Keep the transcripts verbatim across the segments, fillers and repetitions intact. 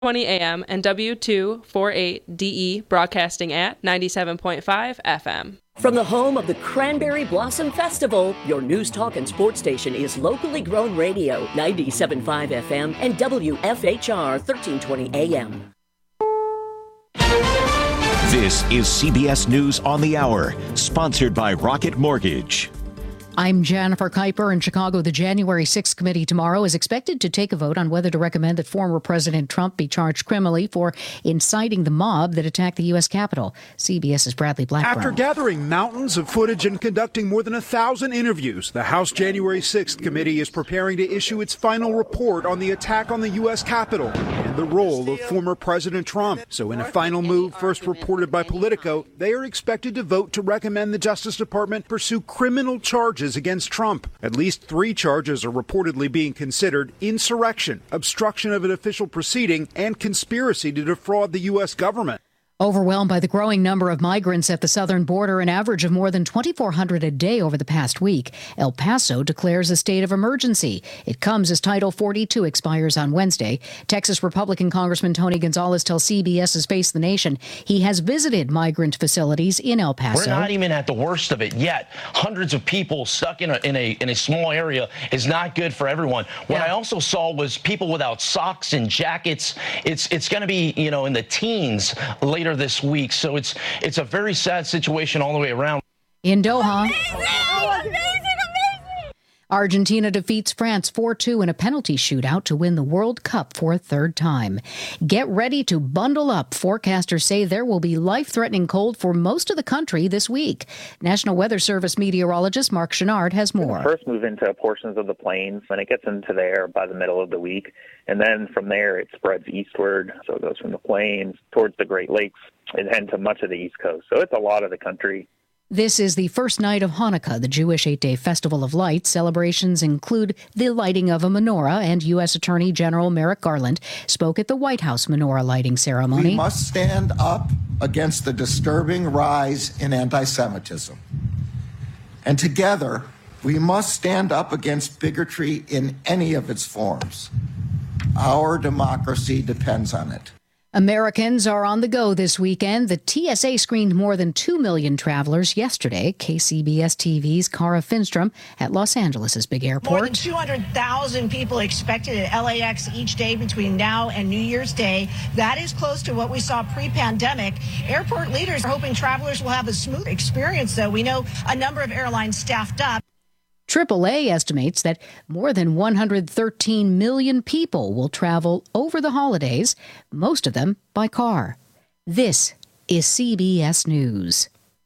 twenty A M and W two forty-eight D E, broadcasting at ninety-seven point five F M. From the home of the Cranberry Blossom Festival, your news, talk, and sports station is locally grown radio, ninety-seven point five F M and W F H R thirteen twenty A M. This is C B S News on the Hour, sponsored by Rocket Mortgage. I'm Jennifer Kuiper in Chicago. The January sixth committee tomorrow is expected to take a vote on whether to recommend that former President Trump be charged criminally for inciting the mob that attacked the U S Capitol. CBS's Bradley Blackburn. After gathering mountains of footage and conducting more than a thousand interviews, the House January sixth committee is preparing to issue its final report on the attack on the U S Capitol and the role of former President Trump. So in a final move first reported by Politico, they are expected to vote to recommend the Justice Department pursue criminal charges against Trump. At least three charges are reportedly being considered: insurrection, obstruction of an official proceeding, and conspiracy to defraud the U S government. Overwhelmed by the growing number of migrants at the southern border, an average of more than twenty-four hundred a day over the past week, El Paso declares a state of emergency. It comes as Title forty-two expires on Wednesday. Texas Republican Congressman Tony Gonzalez tells CBS's Face the Nation he has visited migrant facilities in El Paso. We're not even at the worst of it yet. Hundreds of people stuck in a in a in a small area is not good for everyone. What yeah. I also saw was people without socks and jackets. It's it's going to be, you know, in the teens later this week. So it's it's a very sad situation all the way around. In Doha, amazing, amazing, amazing. Argentina defeats France four two in a penalty shootout to win the World Cup for a third time. Get ready to bundle up. Forecasters say there will be life-threatening cold for most of the country this week. National Weather Service meteorologist Mark Chenard has more. First move into portions of the plains, and it gets into the air by the middle of the week. And then from there, it spreads eastward. So it goes from the plains towards the Great Lakes and then to much of the East Coast. So it's a lot of the country. This is the first night of Hanukkah, the Jewish eight-day festival of lights. Celebrations include the lighting of a menorah, and U S Attorney General Merrick Garland spoke at the White House menorah lighting ceremony. We must stand up against the disturbing rise in anti-Semitism. And together, we must stand up against bigotry in any of its forms. Our democracy depends on it. Americans are on the go this weekend. The T S A screened more than two million travelers yesterday. K C B S T V's Cara Finstrom at Los Angeles' big airport. More than two hundred thousand people expected at L A X each day between now and New Year's Day. That is close to what we saw pre-pandemic. Airport leaders are hoping travelers will have a smooth experience, though. We know a number of airlines staffed up. triple A estimates that more than one hundred thirteen million people will travel over the holidays, most of them by car. This is C B S News.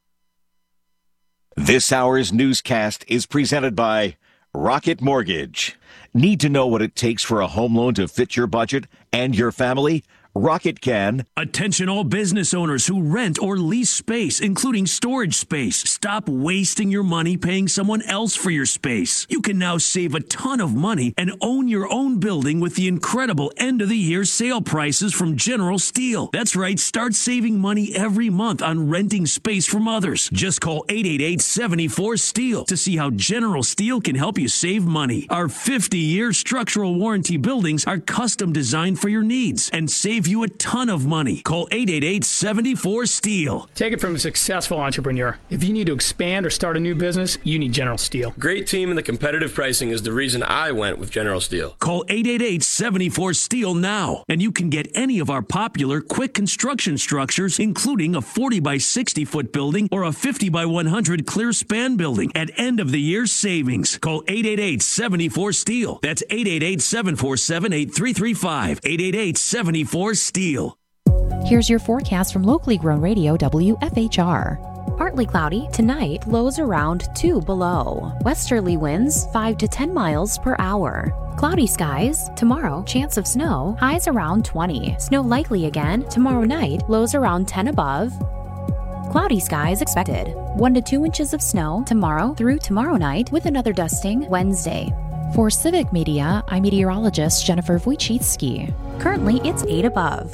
This hour's newscast is presented by Rocket Mortgage. Need to know what it takes for a home loan to fit your budget and your family? Rocket can. Attention all business owners who rent or lease space, including storage space. Stop wasting your money paying someone else for your space. You can now save a ton of money and own your own building with the incredible end-of-the-year sale prices from General Steel. That's right, start saving money every month on renting space from others. Just call eight eight eight, seven four, STEEL to see how General Steel can help you save money. Our fifty-year structural warranty buildings are custom designed for your needs and save you a ton of money. Call eight eight eight, seven four, STEEL. Take it from a successful entrepreneur. If you need to expand or start a new business, you need General Steel. Great team and the competitive pricing is the reason I went with General Steel. Call eight eight eight, seven four, STEEL now, and you can get any of our popular quick construction structures, including a forty by sixty foot building or a fifty by one hundred clear span building at end of the year savings. Call eight eight eight, seven four, STEEL. That's eight eight eight, seven four seven, eight three three five. eight eight eight, seven four, STEEL. Here's your forecast from locally grown radio W F H R. Partly cloudy tonight, lows around two below. Westerly winds five to ten miles per hour. Cloudy skies tomorrow, chance of snow, highs around twenty. Snow likely again tomorrow night, lows around ten above. Cloudy skies expected. one to two inches of snow tomorrow through tomorrow night with another dusting Wednesday. For Civic Media, I'm meteorologist Jennifer Wojcicki. Currently, it's eight above.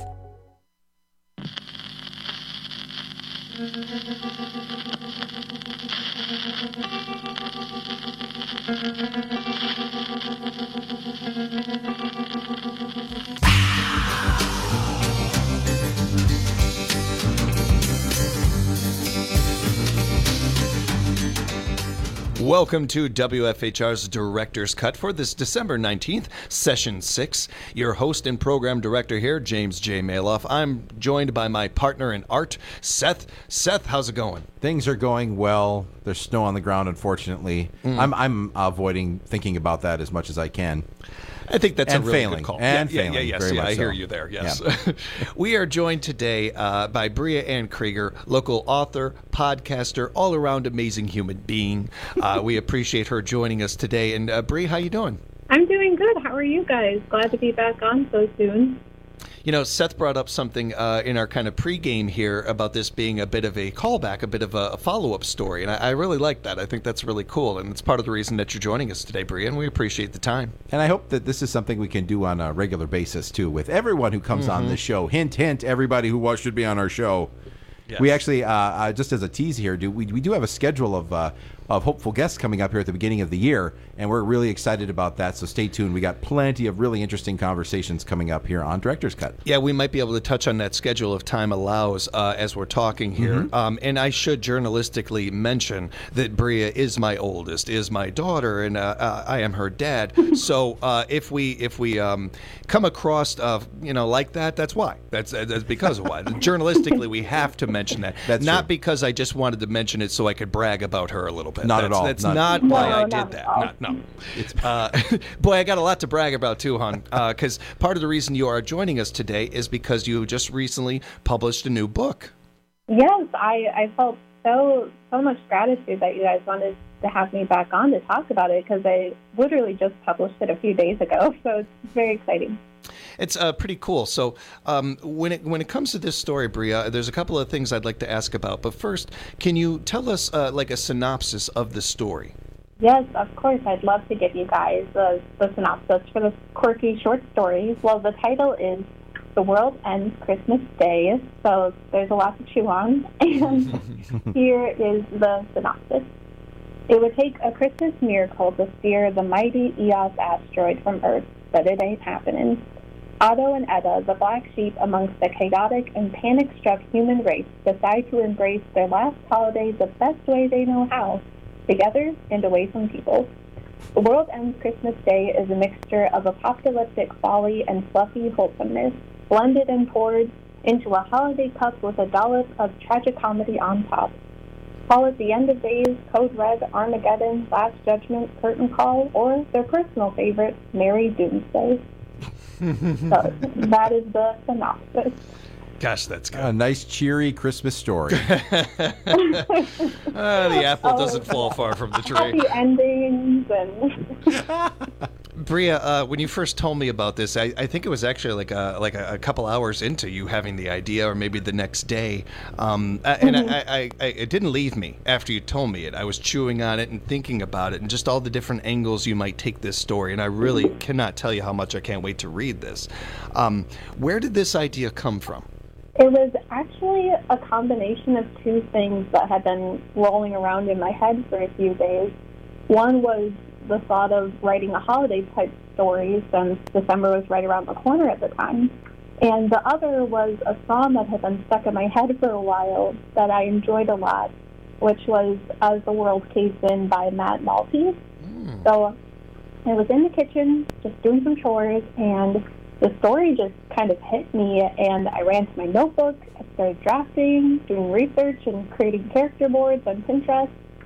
Welcome to W F H R's Director's Cut for this December nineteenth, Session six. Your host and program director here, James J. Maloff. I'm joined by my partner in art, Seth. Seth, how's it going? Things are going well. There's snow on the ground, unfortunately. Mm. I'm, I'm avoiding thinking about that as much as I can. I think that's and a really failing. good call. And yeah, failing. Yeah, yeah, yes, Very yeah, much I so. hear you there, yes. Yeah. We are joined today uh, by Bria Ann Krieger, local author, podcaster, all-around amazing human being. Uh, we appreciate her joining us today. And uh, Bria, how you doing? I'm doing good. How are you guys? Glad to be back on so soon. You know, Seth brought up something uh, in our kind of pregame here about this being a bit of a callback, a bit of a, a follow-up story, and I, I really like that. I think that's really cool, and it's part of the reason that you're joining us today, Bria, and we appreciate the time. And I hope that this is something we can do on a regular basis, too, with everyone who comes mm-hmm. on the show. Hint, hint, everybody who was, should be on our show. Yes. We actually, uh, uh, just as a tease here, do we, we do have a schedule of uh, of hopeful guests coming up here at the beginning of the year, and we're really excited about that, so stay tuned. We got plenty of really interesting conversations coming up here on Director's Cut. Yeah, we might be able to touch on that schedule if time allows uh, as we're talking here. Mm-hmm. Um, and I should journalistically mention that Bria is my oldest, is my daughter, and uh, uh, I am her dad. So uh, if we if we um, come across, uh, you know, like that, that's why. That's, that's because of why. Journalistically, we have to mention that. That's Not true. Because I just wanted to mention it so I could brag about her a little bit. Not that's, at all. That's not, not why no, I not did that. Not, no. It's, uh, boy, I got a lot to brag about too, hon. Because uh, part of the reason you are joining us today is because you just recently published a new book. Yes, I, I felt so so much gratitude that you guys wanted to have me back on to talk about it, because I literally just published it a few days ago. So it's very exciting. It's uh, pretty cool. So um, when it when it comes to this story, Bria, there's a couple of things I'd like to ask about. But first, can you tell us uh, like a synopsis of the story? Yes, of course. I'd love to give you guys the, the synopsis for this quirky short story. Well, the title is The World Ends Christmas Day, so there's a lot to chew on. And here is the synopsis. It would take a Christmas miracle to steer the mighty Eos asteroid from Earth, but it ain't happening. Otto and Etta, the black sheep amongst the chaotic and panic-struck human race, decide to embrace their last holiday the best way they know how, together and away from people. The World Ends Christmas Day is a mixture of apocalyptic folly and fluffy wholesomeness, blended and poured into a holiday cup with a dollop of tragicomedy on top. Call it The End of Days, Code Red, Armageddon, Last Judgment, Curtain Call, or their personal favorite, Merry Doomsday. So that is the synopsis. Gosh, that's good. A nice, cheery Christmas story. uh, the apple doesn't fall far from the tree. Happy endings and... Bria, uh, when you first told me about this, I, I think it was actually like a like a, a couple hours into you having the idea, or maybe the next day. Um, and mm-hmm. I, I, I, it didn't leave me after you told me it. I was chewing on it and thinking about it, and just all the different angles you might take this story. And I really cannot tell you how much I can't wait to read this. Um, where did this idea come from? It was actually a combination of two things that had been rolling around in my head for a few days. One was the thought of writing a holiday-type story, since December was right around the corner at the time. And the other was a song that had been stuck in my head for a while that I enjoyed a lot, which was As the World Caves In by Matt Malty. Mm. So I was in the kitchen just doing some chores, and the story just kind of hit me, and I ran to my notebook, I started drafting, doing research, and creating character boards on Pinterest.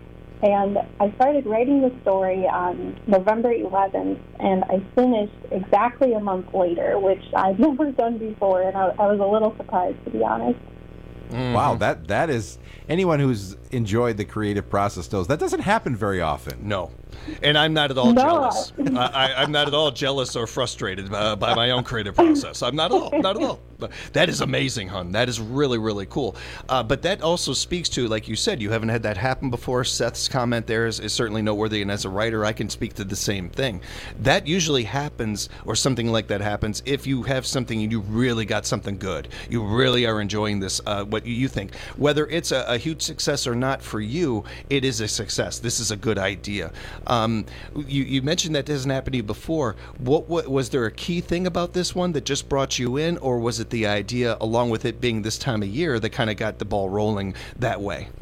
And I started writing the story on November eleventh, and I finished exactly a month later, which I've never done before, and I, I was a little surprised, to be honest. Mm-hmm. Wow, that that is, anyone who's enjoyed the creative process knows that doesn't happen very often. No. And I'm not at all no. jealous. I, I, I'm not at all jealous or frustrated uh, by my own creative process. I'm not at all. Not at all. But that is amazing, hon. That is really, really cool. Uh, but that also speaks to, like you said, you haven't had that happen before. Seth's comment there is, is certainly noteworthy, and as a writer, I can speak to the same thing. That usually happens, or something like that happens, if you have something and you really got something good. You really are enjoying this, uh, what you think. Whether it's a, a huge success or not for you, it is a success. This is a good idea. Um, you, you mentioned that doesn't happen to you before. What, what was there a key thing about this one that just brought you in, or was it the idea, along with it being this time of year, that kind of got the ball rolling that way?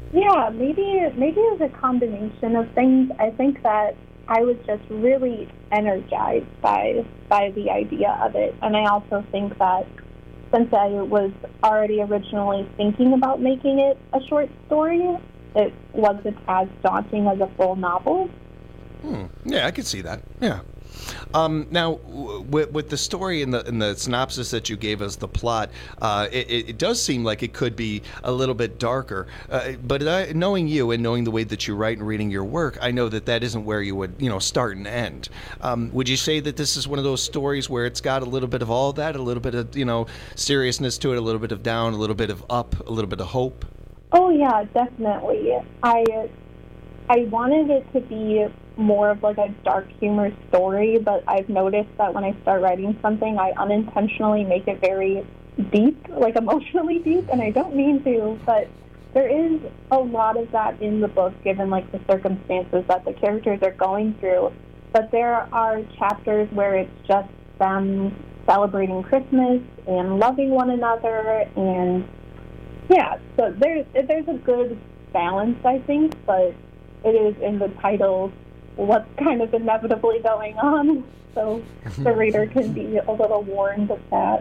Yeah, maybe maybe it was a combination of things. I think that I was just really energized by by the idea of it, and I also think that since I was already originally thinking about making it a short story, it wasn't as daunting as a full novel. Hmm. Yeah, I could see that. Yeah. Um, now, w- with, with the story and the, and the synopsis that you gave us, the plot, uh, it, it does seem like it could be a little bit darker. Uh, but I, knowing you and knowing the way that you write and reading your work, I know that that isn't where you would, you know, start and end. Um, would you say that this is one of those stories where it's got a little bit of all that, a little bit of, you know, seriousness to it, a little bit of down, a little bit of up, a little bit of hope? Oh yeah, definitely. I I wanted it to be more of like a dark humor story, but I've noticed that when I start writing something, I unintentionally make it very deep, like emotionally deep, and I don't mean to, but there is a lot of that in the book, given like the circumstances that the characters are going through. But there are chapters where it's just them celebrating Christmas and loving one another, and yeah, so there's there's a good balance, I think, but it is in the title what's kind of inevitably going on, so the reader can be a little warned of that.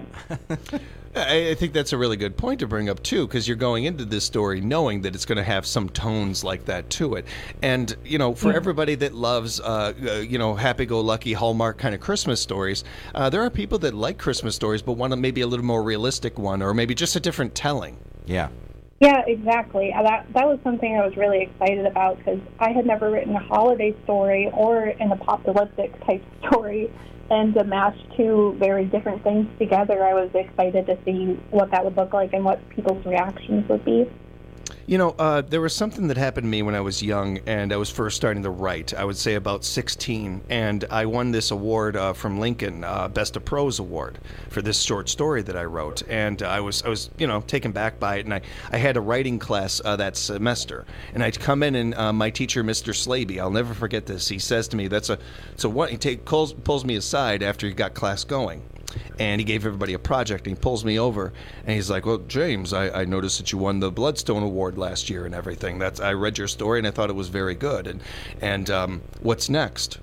I think that's a really good point to bring up, too, because you're going into this story knowing that it's going to have some tones like that to it. And, you know, for yeah. everybody that loves, uh, uh, you know, happy-go-lucky Hallmark kind of Christmas stories, uh, there are people that like Christmas stories but want a, maybe a little more realistic one, or maybe just a different telling. Yeah. Yeah, exactly. That that was something I was really excited about, because I had never written a holiday story or an apocalyptic type story, and to mash two very different things together, I was excited to see what that would look like and what people's reactions would be. You know, uh, there was something that happened to me when I was young and I was first starting to write. I would say about sixteen, and I won this award uh, from Lincoln, uh, Best of Prose Award, for this short story that I wrote. And I was, I was, you know, taken back by it. And I, I had a writing class uh, that semester, and I'd come in, and uh, my teacher, Mister Slaby, I'll never forget this. He says to me, "That's a, so what?" He take, pulls, pulls me aside after he got class going. And he gave everybody a project, and he pulls me over, and he's like, "Well, James, I, I noticed that you won the Bloodstone Award last year and everything. That's I read your story, and I thought it was very good. And and um, what's next?"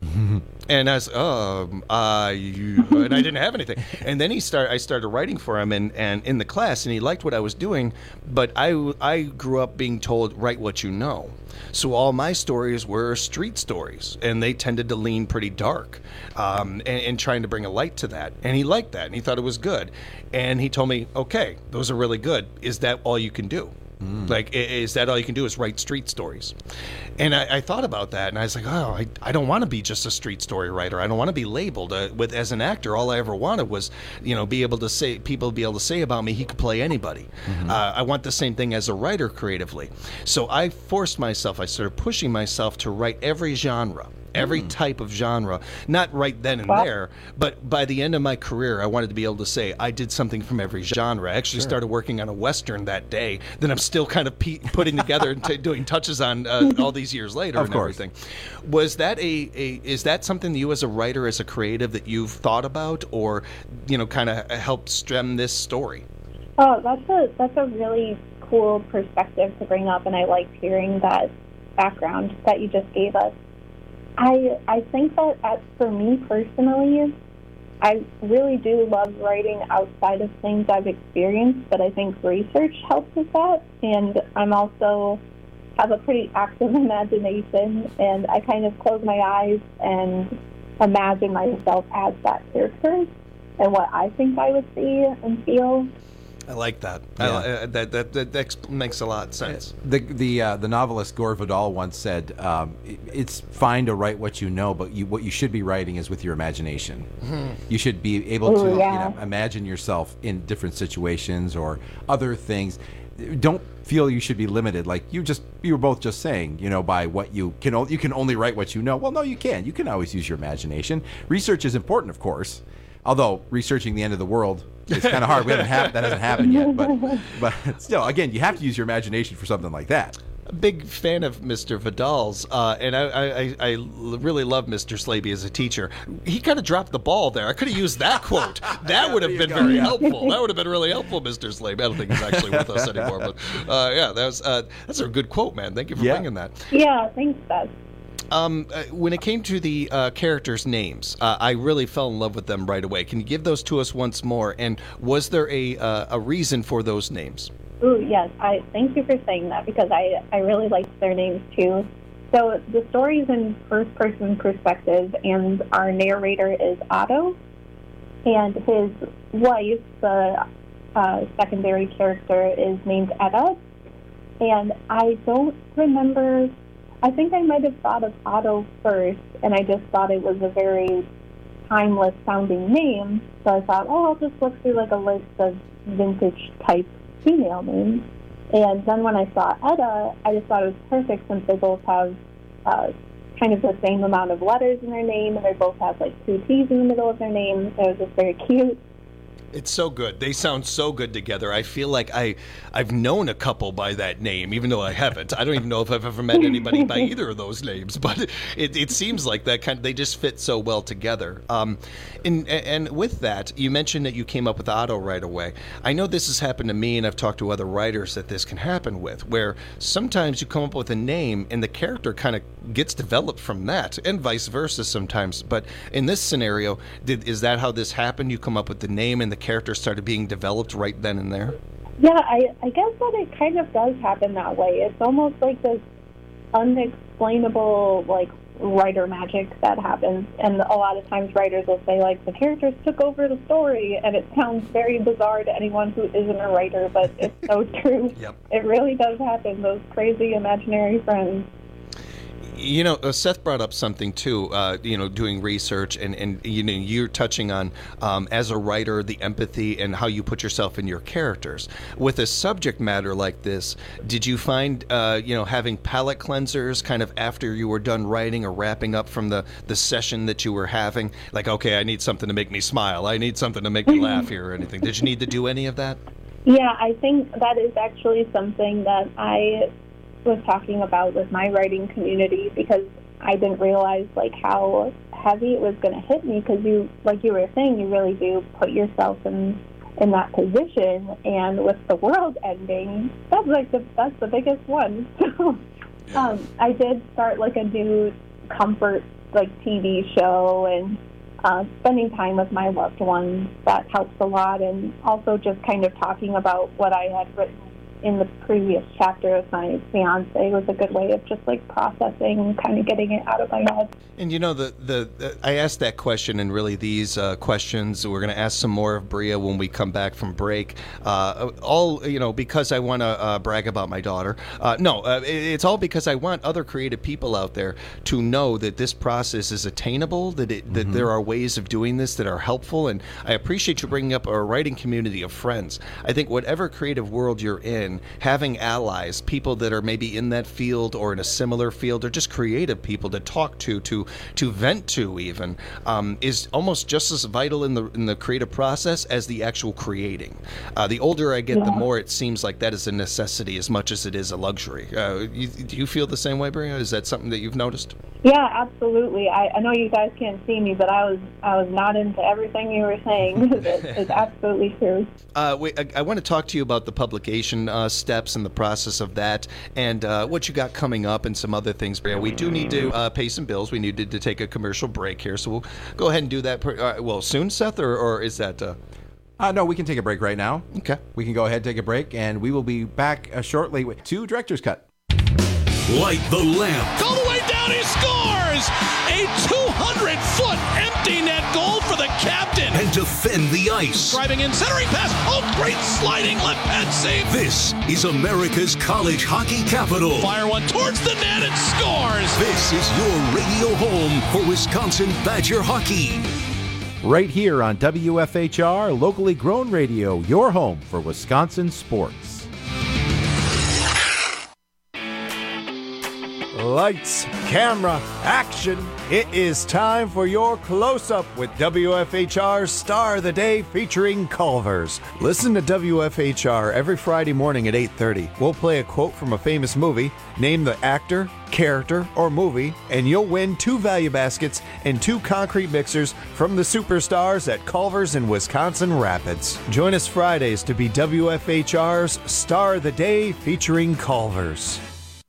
And I was, um, I, and I didn't have anything. And then he start, I started writing for him, and, and in the class, and he liked what I was doing. But I, I grew up being told, write what you know. So all my stories were street stories, and they tended to lean pretty dark, um, and, and trying to bring a light to that. And he liked that, and he thought it was good. And he told me, okay, those are really good. Is that all you can do? Mm. Like, is that all you can do is write street stories? And I, I thought about that, and I was like, oh, I, I don't want to be just a street story writer. I don't want to be labeled. Uh, with as an actor, all I ever wanted was, you know, be able to say, people be able to say about me, he could play anybody. Mm-hmm. Uh, I want the same thing as a writer creatively. So I forced myself, I started pushing myself to write every genre. Every mm. type of genre, not right then and wow. there, but by the end of my career, I wanted to be able to say I did something from every genre. I actually sure. started working on a Western that day that I'm still kind of pe- putting together and t- doing touches on uh, all these years later of and course. everything. Was that a, a is that something that you as a writer, as a creative, that you've thought about, or you know, kind of helped stem this story? Oh, that's a that's a really cool perspective to bring up, and I liked hearing that background that you just gave us. I I think that as for me personally, I really do love writing outside of things I've experienced, but I think research helps with that. And I'm also have a pretty active imagination, and I kind of close my eyes and imagine myself as that character and what I think I would see and feel. I like that. Yeah. I, uh, that, that, that that makes a lot of sense. The the uh, the novelist Gore Vidal once said, um, "It's fine to write what you know, but you, what you should be writing is with your imagination. Mm-hmm. You should be able Ooh, to yeah. you know, imagine yourself in different situations or other things. Don't feel you should be limited. Like you just you were both just saying, you know, by what you can o- you can only write what you know. Well, no, you can. You can always use your imagination. Research is important, of course. Although researching the end of the world." It's kind of hard. We haven't ha- that hasn't happened yet, but but still, again, you have to use your imagination for something like that. big fan of Mister Vidal's, uh, and I, I, I really love Mister Slaby as a teacher. He kind of dropped the ball there. I could have used that quote. That would have been go. very Yeah. helpful. That would have been really helpful, Mister Slaby. I don't think he's actually with us anymore, but uh, yeah, that was uh, that's a good quote, man. Thank you for Yeah. bringing that. Yeah, thanks, Beth. Um, uh, when it came to the uh, characters' names, uh, I really fell in love with them right away. Can you give those to us once more? And was there a uh, a reason for those names? Ooh, yes. I thank you for saying that because I, I really liked their names too. So the story is in first-person perspective, and our narrator is Otto, and his wife, the uh, secondary character, is named Etta. And I don't remember. I think I might have thought of Otto first, and I just thought it was a very timeless-sounding name. So I thought, oh, I'll just look through like a list of vintage-type female names. And then when I saw Etta, I just thought it was perfect since they both have uh, kind of the same amount of letters in their name, and they both have like two T's in the middle of their name. So it was just very cute. It's so good. They sound so good together. I feel like I, I've known a couple by that name, even though I haven't. I don't even know if I've ever met anybody by either of those names, but it, it seems like that kind of, they just fit so well together. Um, and, and with that, you mentioned that you came up with Otto right away. I know this has happened to me, and I've talked to other writers that this can happen with, where sometimes you come up with a name and the character kind of gets developed from that, and vice versa sometimes. But in this scenario, did, is that how this happened? You come up with the name and the character started being developed right then and there? Yeah, I, I guess that it kind of does happen that way. It's almost like this unexplainable, like, writer magic that happens. And a lot of times writers will say, like, the characters took over the story, and it sounds very bizarre to anyone who isn't a writer, but it's so true. Yep. It really does happen, those crazy imaginary friends. You know, uh, Seth brought up something too. Uh, you know, doing research and, and you know, you're touching on um, as a writer the empathy and how you put yourself in your characters. With a subject matter like this, did you find uh, you know having palate cleansers kind of after you were done writing or wrapping up from the the session that you were having? Like, okay, I need something to make me smile. I need something to make me laugh here or anything. Did you need to do any of that? Yeah, I think that is actually something that I was talking about with my writing community, because I didn't realize like how heavy it was going to hit me, because you, like you were saying, you really do put yourself in in that position, and with the world ending, that's like the that's the biggest one. So um, I did start like a new comfort like T V show, and uh, spending time with my loved ones, that helps a lot, and also just kind of talking about what I had written in the previous chapter of my fiance was a good way of just like processing and kind of getting it out of my head. And you know, the, the, the I asked that question, and really these uh, questions, we're going to ask some more of Bria when we come back from break. Uh, all, you know, because I want to uh, brag about my daughter. Uh, no, uh, it's all because I want other creative people out there to know that this process is attainable, that it, mm-hmm. that there are ways of doing this that are helpful. And I appreciate you bringing up a writing community of friends. I think whatever creative world you're in, having allies, people that are maybe in that field or in a similar field, or just creative people to talk to, to to vent to even, um, is almost just as vital in the in the creative process as the actual creating. Uh, the older I get, yeah. the more it seems like that is a necessity as much as it is a luxury. Uh, you, do you feel the same way, Bria? Is that something that you've noticed? Yeah, absolutely. I, I know you guys can't see me, but I was I was nodding to everything you were saying. it, it's absolutely true. Uh, we, I, I want to talk to you about the publication uh, steps and the process of that, and uh, what you got coming up, and some other things, Bria. We do need to uh, pay some bills. We needed to take a commercial break here, so we'll go ahead and do that. Per, uh, well, soon, Seth, or, or is that? Uh... Uh, no, we can take a break right now. Okay, we can go ahead and take a break, and we will be back uh, shortly with two Director's Cut. Light the lamp. All the way down, he scores! A two hundred foot empty net goal for the captain. And defend the ice. Driving in, centering pass. Oh, great sliding left pad save. This is America's college hockey capital. Fire one towards the net and scores. This is your radio home for Wisconsin Badger hockey. Right here on W F H R, locally grown radio, your home for Wisconsin sports. Lights, camera, action. It is time for your close-up with W F H R's Star of the Day featuring Culver's. Listen to W F H R every Friday morning at eight thirty. We'll play a quote from a famous movie, name the actor, character, or movie, and you'll win two value baskets and two concrete mixers from the superstars at Culver's in Wisconsin Rapids. Join us Fridays to be W F H R's Star of the Day featuring Culver's.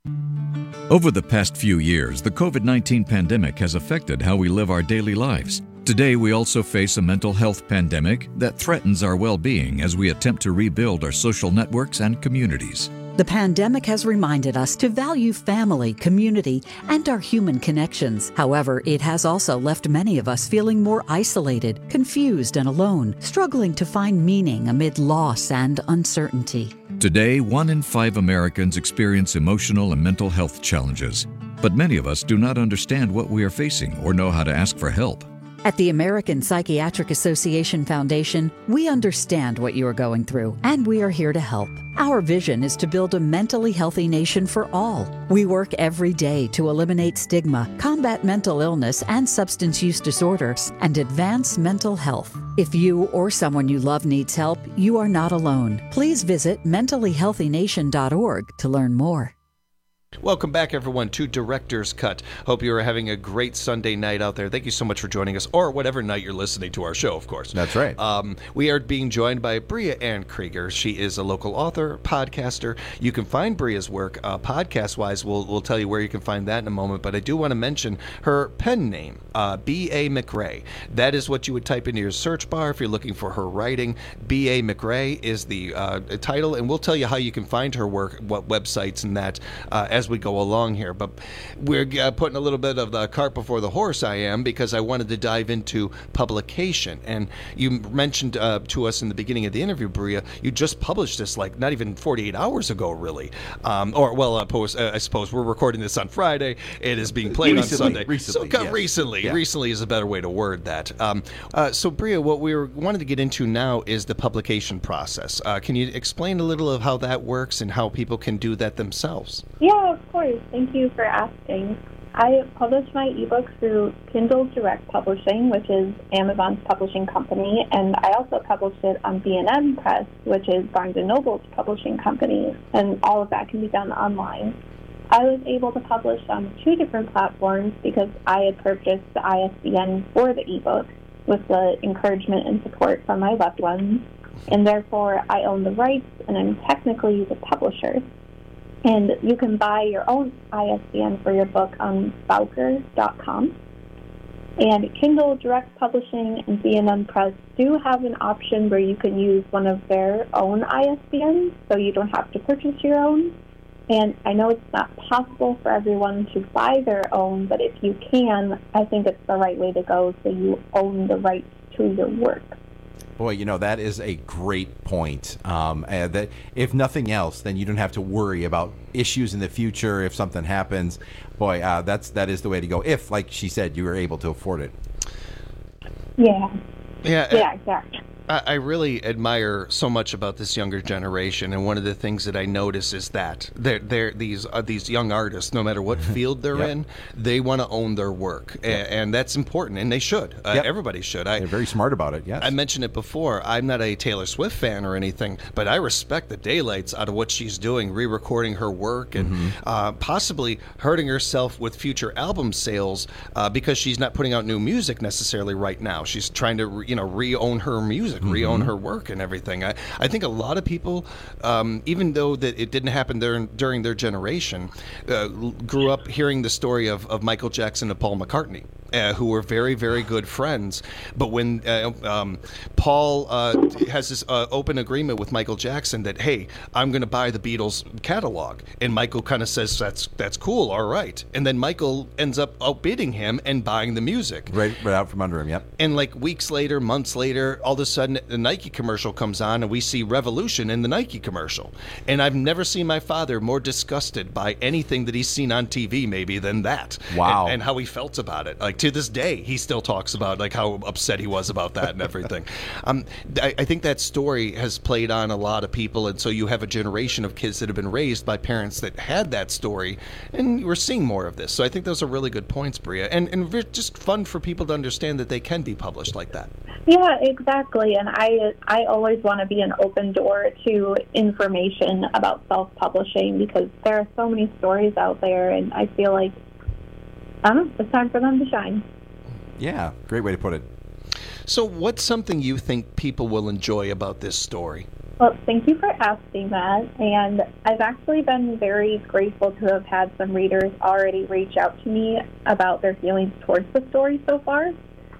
Over the past few years, the COVID nineteen pandemic has affected how we live our daily lives. Today, we also face a mental health pandemic that threatens our well-being as we attempt to rebuild our social networks and communities. The pandemic has reminded us to value family, community, and our human connections. However, it has also left many of us feeling more isolated, confused, and alone, struggling to find meaning amid loss and uncertainty. Today, one in five Americans experience emotional and mental health challenges, but many of us do not understand what we are facing or know how to ask for help. At the American Psychiatric Association Foundation, we understand what you are going through, and we are here to help. Our vision is to build a mentally healthy nation for all. We work every day to eliminate stigma, combat mental illness and substance use disorders, and advance mental health. If you or someone you love needs help, you are not alone. Please visit mentally healthy nation dot org to learn more. Welcome back, everyone, to Director's Cut. Hope you are having a great Sunday night out there. Thank you so much for joining us, or whatever night you're listening to our show, of course. That's right. Um, we are being joined by Bria Ann Krieger. She is a local author, podcaster. You can find Bria's work uh, podcast-wise. We'll, we'll tell you where you can find that in a moment, but I do want to mention her pen name, uh, B A. McRae. That is what you would type into your search bar if you're looking for her writing. B A. McRae is the uh, title, and we'll tell you how you can find her work, what websites and that, uh, as we go along here. But we're uh, putting a little bit of the cart before the horse, I am, because I wanted to dive into publication. And you mentioned uh, to us in the beginning of the interview, Bria, you just published this like not even forty-eight hours ago, really. Um, or, well, uh, post, uh, I suppose we're recording this on Friday. It is being played recently, on Sunday. Recently, so, uh, yes. recently. Yeah. Recently is a better way to word that. Um, uh, so, Bria, what we were wanted to get into now is the publication process. Uh, can you explain a little of how that works and how people can do that themselves? Yeah, of course. Thank you for asking. I publish my ebook through Kindle Direct Publishing, which is Amazon's publishing company, and I also published it on B and M Press, which is Barnes and Noble's publishing company, and all of that can be done online. I was able to publish on two different platforms because I had purchased the I S B N for the ebook with the encouragement and support from my loved ones, and therefore I own the rights and I'm technically the publisher. And you can buy your own I S B N for your book on Bowker dot com. And Kindle Direct Publishing and B and M Press do have an option where you can use one of their own I S B Ns, so you don't have to purchase your own. And I know it's not possible for everyone to buy their own, but if you can, I think it's the right way to go so you own the rights to your work. Boy, you know, that is a great point. Um, uh, that if nothing else, then you don't have to worry about issues in the future if something happens. Boy, uh, that's that is the way to go. If, like she said, you were able to afford it. Yeah. Yeah. Yeah, exactly. I I really admire so much about this younger generation, and one of the things that I notice is that they're, they're these uh, these young artists, no matter what field they're Yep. in, they want to own their work, a- Yep. and that's important, and they should. Uh, Yep. Everybody should. I, They're very smart about it, yes. I mentioned it before. I'm not a Taylor Swift fan or anything, but I respect the daylights out of what she's doing, re-recording her work, and Mm-hmm. uh, possibly hurting herself with future album sales uh, because she's not putting out new music necessarily right now. She's trying to, re- you know, re-own her music, Mm-hmm. re-own her work and everything. I, I think a lot of people, um, even though that it didn't happen during, during their generation, uh, grew up hearing the story of, of Michael Jackson and Paul McCartney. Uh, who were very, very good friends. But when uh, um, Paul uh, has this uh, open agreement with Michael Jackson that, hey, I'm going to buy the Beatles catalog. And Michael kind of says, that's that's cool, all right. And then Michael ends up outbidding him and buying the music. Right, right out from under him, yep. And like weeks later, months later, all of a sudden the Nike commercial comes on and we see Revolution in the Nike commercial. And I've never seen my father more disgusted by anything that he's seen on T V maybe than that. Wow. And, and how he felt about it. Like, like to this day, he still talks about like how upset he was about that and everything. um, I, I think that story has played on a lot of people, and so you have a generation of kids that have been raised by parents that had that story, and we're seeing more of this. So I think those are really good points, Bria, and and just fun for people to understand that they can be published like that. Yeah, exactly. And I I always want to be an open door to information about self-publishing because there are so many stories out there, and I feel like, I don't know, it's time for them to shine. Yeah, great way to put it. So what's something you think people will enjoy about this story? Well, thank you for asking that. And I've actually been very grateful to have had some readers already reach out to me about their feelings towards the story so far.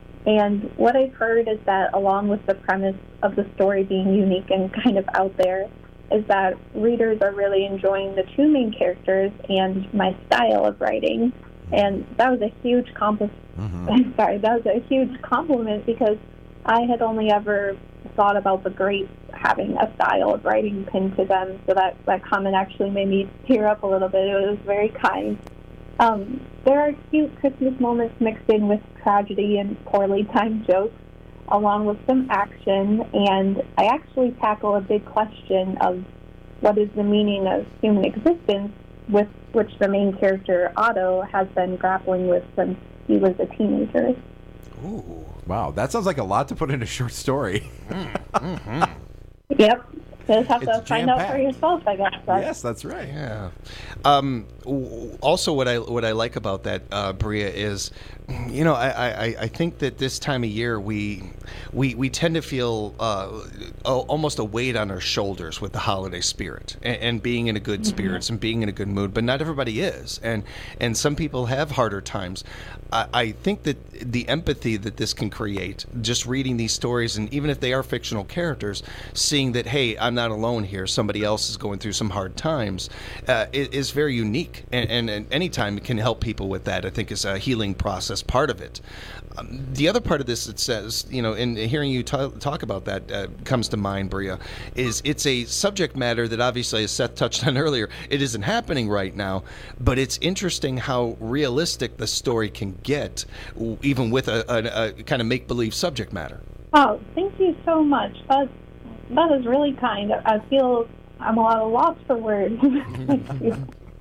And what I've heard is that along with the premise of the story being unique and kind of out there, is that readers are really enjoying the two main characters and my style of writing. And that was a huge compliment. Mm-hmm. Sorry, that was a huge compliment because I had only ever thought about the greats having a style of writing pinned to them. So that, that comment actually made me tear up a little bit. It was very kind. Um, there are cute Christmas moments mixed in with tragedy and poorly timed jokes, along with some action, and I actually tackle a big question of what is the meaning of human existence, with which the main character, Otto, has been grappling with since he was a teenager. Ooh, wow, that sounds like a lot to put in a short story. Mm-hmm. Yep. You just have It's to find out for jam-packed. yourself, I guess. But Yes, that's right. Yeah. Um, w- also, what I what I like about that, uh, Bria, is, you know, I, I, I think that this time of year we we we tend to feel uh, a- almost a weight on our shoulders with the holiday spirit and, and being in a good spirits and being in a good mood. But not everybody is, and and some people have harder times. I, I think that the empathy that this can create, just reading these stories, and even if they are fictional characters, seeing that, hey, I'm not alone here, somebody else is going through some hard times, uh, is, is very unique. And, and, and anytime it can help people with that, I think is a healing process part of it. Um, the other part of this, it says, you know, in hearing you t- talk about that uh, comes to mind, Bria, is it's a subject matter that obviously, as Seth touched on earlier, it isn't happening right now, but it's interesting how realistic the story can get, w- even with a, a, a kind of make-believe subject matter. Oh, thank you so much. That, that is really kind. I feel I'm a lot of loss for words. Thank you.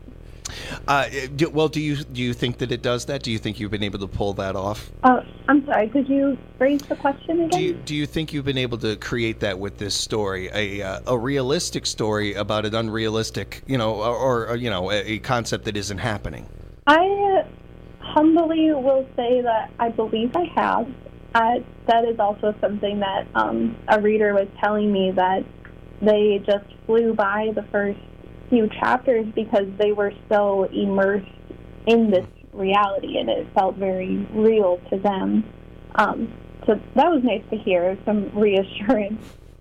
Uh, do, well, do you do you think that it does that? Do you think you've been able to pull that off? Uh, I'm sorry, could you phrase the question again? Do you, do you think you've been able to create that with this story, a uh, a realistic story about an unrealistic, you know, or, or you know, a, a concept that isn't happening? I humbly will say that I believe I have. Uh, that is also something that um, a reader was telling me, that they just flew by the first few chapters because they were so immersed in this reality and it felt very real to them. Um, so that was nice to hear, some reassurance.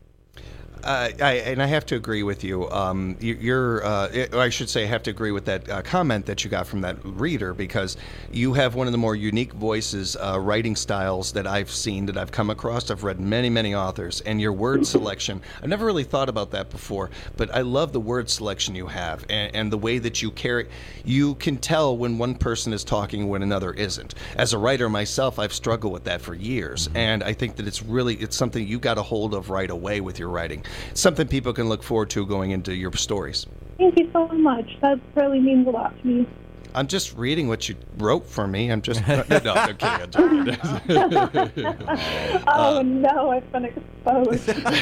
Uh, I, and I have to agree with you. Um, you you're, uh, I should say, I have to agree with that uh, comment that you got from that reader, because you have one of the more unique voices, uh, writing styles that I've seen, that I've come across. I've read many, many authors, and your word selection, I never really thought about that before, but I love the word selection you have, and, and the way that you carry. You can tell when one person is talking when another isn't. As a writer myself, I've struggled with that for years, and I think that it's really, it's something you got a hold of right away with your writing. Something people can look forward to going into your stories. Thank you so much. That really means a lot to me. I'm just reading what you wrote for me. I'm just no, no, I'm kidding. I'm joking. Oh uh, no, I've been exposed.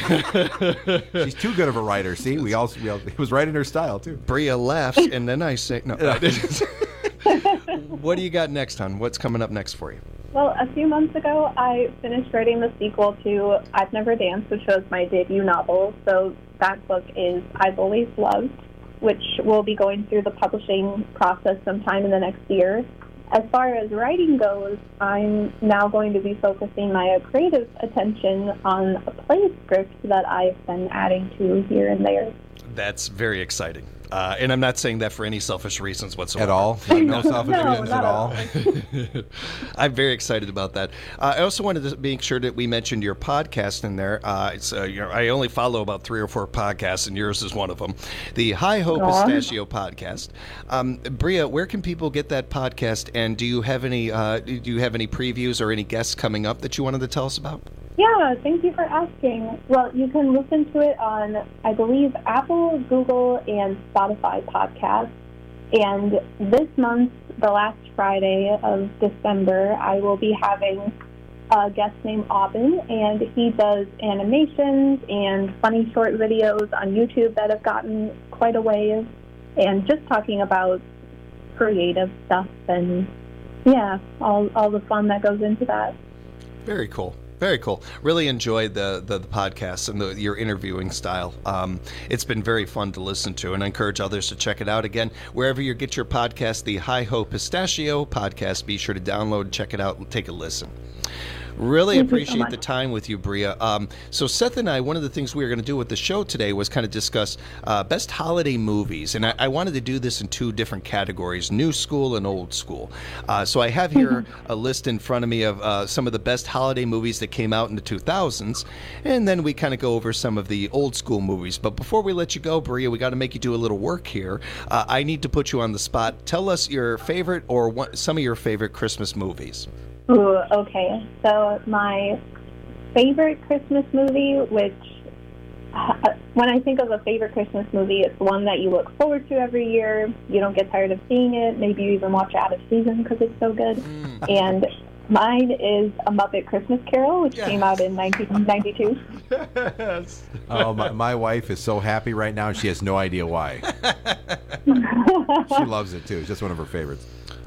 She's too good of a writer. See, we all, we all it was right in her style too. Bria laughs, and then I say, no. What do you got next, hon? What's coming up next for you? Well, a few months ago, I finished writing the sequel to I've Never Danced, which was my debut novel. So that book is I've Always Loved, which will be going through the publishing process sometime in the next year. As far as writing goes, I'm now going to be focusing my creative attention on a play script that I've been adding to here and there. That's very exciting. Uh, and I'm not saying that for any selfish reasons whatsoever. At all? No selfish No, reasons not at all? I'm very excited about that. Uh, I also wanted to make sure that we mentioned your podcast in there. Uh, it's, uh, you know, I only follow about three or four podcasts, and yours is one of them. The High Hope Aw. Pistachio podcast. Um, Bria, where can people get that podcast? And do you have any uh, do you have any previews or any guests coming up that you wanted to tell us about? Yeah, thank you for asking. Well, you can listen to it on, I believe, Apple, Google, and Spotify podcasts. And this month, the last Friday of December, I will be having a guest named Aubin, and he does animations and funny short videos on YouTube that have gotten quite a ways, and just talking about creative stuff and, yeah, all, all the fun that goes into that. Very cool. Very cool. Really enjoyed the, the, the podcast and the, your interviewing style. Um, it's been very fun to listen to, and I encourage others to check it out again. Wherever you get your podcast, the High Hope Pistachio podcast, be sure to download, check it out, and take a listen. Really Thank you so appreciate much. the time with you, Bria. Um, so Seth and I, one of the things we were going to do with the show today was kind of discuss uh, best holiday movies. And I, I wanted to do this in two different categories, new school and old school. Uh, so I have here a list in front of me of uh, some of the best holiday movies that came out in the two thousands. And then we kind of go over some of the old school movies. But before we let you go, Bria, we got to make you do a little work here. Uh, I need to put you on the spot. Tell us your favorite or one, some of your favorite Christmas movies. Ooh, okay. So my favorite Christmas movie, which uh, when I think of a favorite Christmas movie, it's one that you look forward to every year. You don't get tired of seeing it. Maybe you even watch it out of season because it's so good. Mm. And mine is A Muppet Christmas Carol, which yes. came out in nineteen ninety-two. Yes. Oh, my, my wife is so happy right now. She has no idea why. She loves it, too. It's just one of her favorites.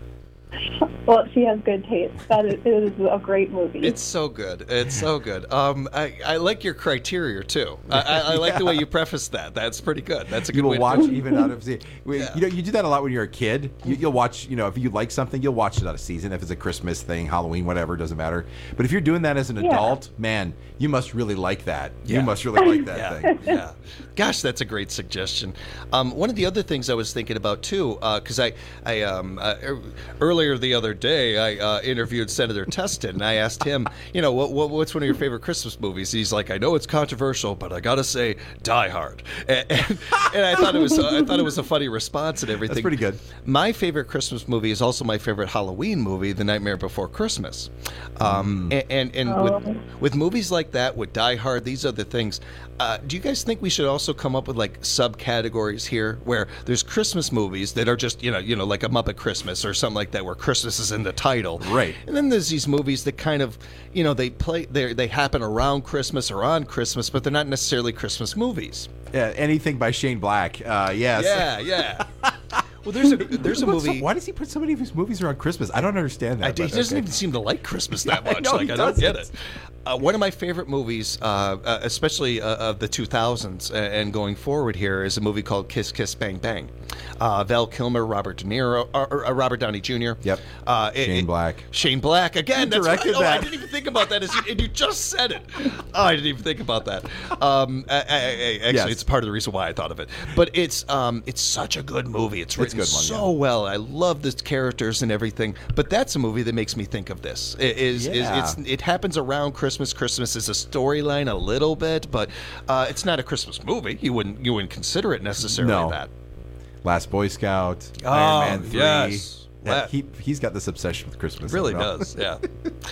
Well, she has good taste. That is, it is a great movie. It's so good. It's so good. Um, I, I like your criteria too. I, I, I like yeah. the way you preface that. That's pretty good. That's a good you will way watch to even out of season. Yeah. You know, you do that a lot when you're a kid. You, you'll watch. You know, if you like something, you'll watch it out of season. If it's a Christmas thing, Halloween, whatever, doesn't matter. But if you're doing that as an yeah. adult, man, you must really like that. Yeah. You must really like that yeah. thing. Yeah. Gosh, that's a great suggestion. Um, one of the other things I was thinking about too, because uh, I, I um, uh, earlier the other day I uh, interviewed Senator Testin, and I asked him, you know, what, what, what's one of your favorite Christmas movies? He's like, I know it's controversial, but I gotta say, Die Hard. And, and, and I thought it was, uh, I thought it was a funny response and everything. That's pretty good. My favorite Christmas movie is also my favorite Halloween movie, The Nightmare Before Christmas. Um, mm. And and, and oh. with with movies like that, with Die Hard, these other things. Uh, do you guys think we should also come up with like subcategories here, where there's Christmas movies that are just you know you know like a Muppet Christmas or something like that, where Christmas is in the title, right? And then there's these movies that kind of you know they play they they happen around Christmas or on Christmas, but they're not necessarily Christmas movies. Yeah, anything by Shane Black. Uh, yes. Yeah, yeah. Well, there's a there's a movie. So, why does he put so many of his movies around Christmas? I don't understand that. I, he doesn't okay. even seem to like Christmas that yeah, much. I know, like I don't get it. Uh, one of my favorite movies, uh, uh, especially uh, of the two thousands and going forward here, is a movie called Kiss Kiss Bang Bang. Uh, Val Kilmer, Robert De Niro, or, or, or Robert Downey Junior Yep. Uh, Shane it, Black. Shane Black again. He That's right. directed Oh, that. I didn't even think about that. As you, and you just said it. Oh, I didn't even think about that. Um, I, I, I, actually, yes. it's part of the reason why I thought of it. But it's um, it's such a good movie. It's written it's a good one, so yeah. well. I love the characters and everything. But that's a movie that makes me think of this. It is, yeah. is it's it happens around Christmas. Christmas is a storyline a little bit, but uh, it's not a Christmas movie. You wouldn't you wouldn't consider it necessarily no. that. Last Boy Scout, Oh, Iron Man three. yes. Yeah, he he's got this obsession with Christmas. Really I don't know. does, yeah.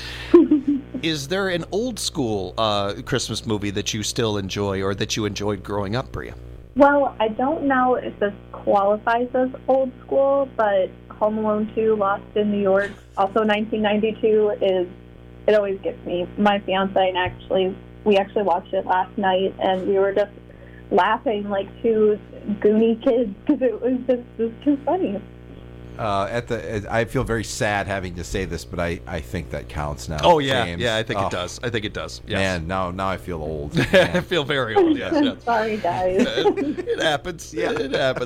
Is there an old school uh, Christmas movie that you still enjoy or that you enjoyed growing up, Bria? Well, I don't know if this qualifies as old school, but Home Alone two, Lost in New York, also nineteen ninety-two, is, it always gets me. My fiance and actually, we actually watched it last night, and we were just laughing like two goony kids because it was just it was too funny. Uh, at the, I feel very sad having to say this, but I, I think that counts now. Oh yeah, James. yeah, I think oh, it does. I think it does. Yes. Man, now now I feel old. I feel very old. Yes, yes. Sorry, guys. it happens. Yeah, it happens.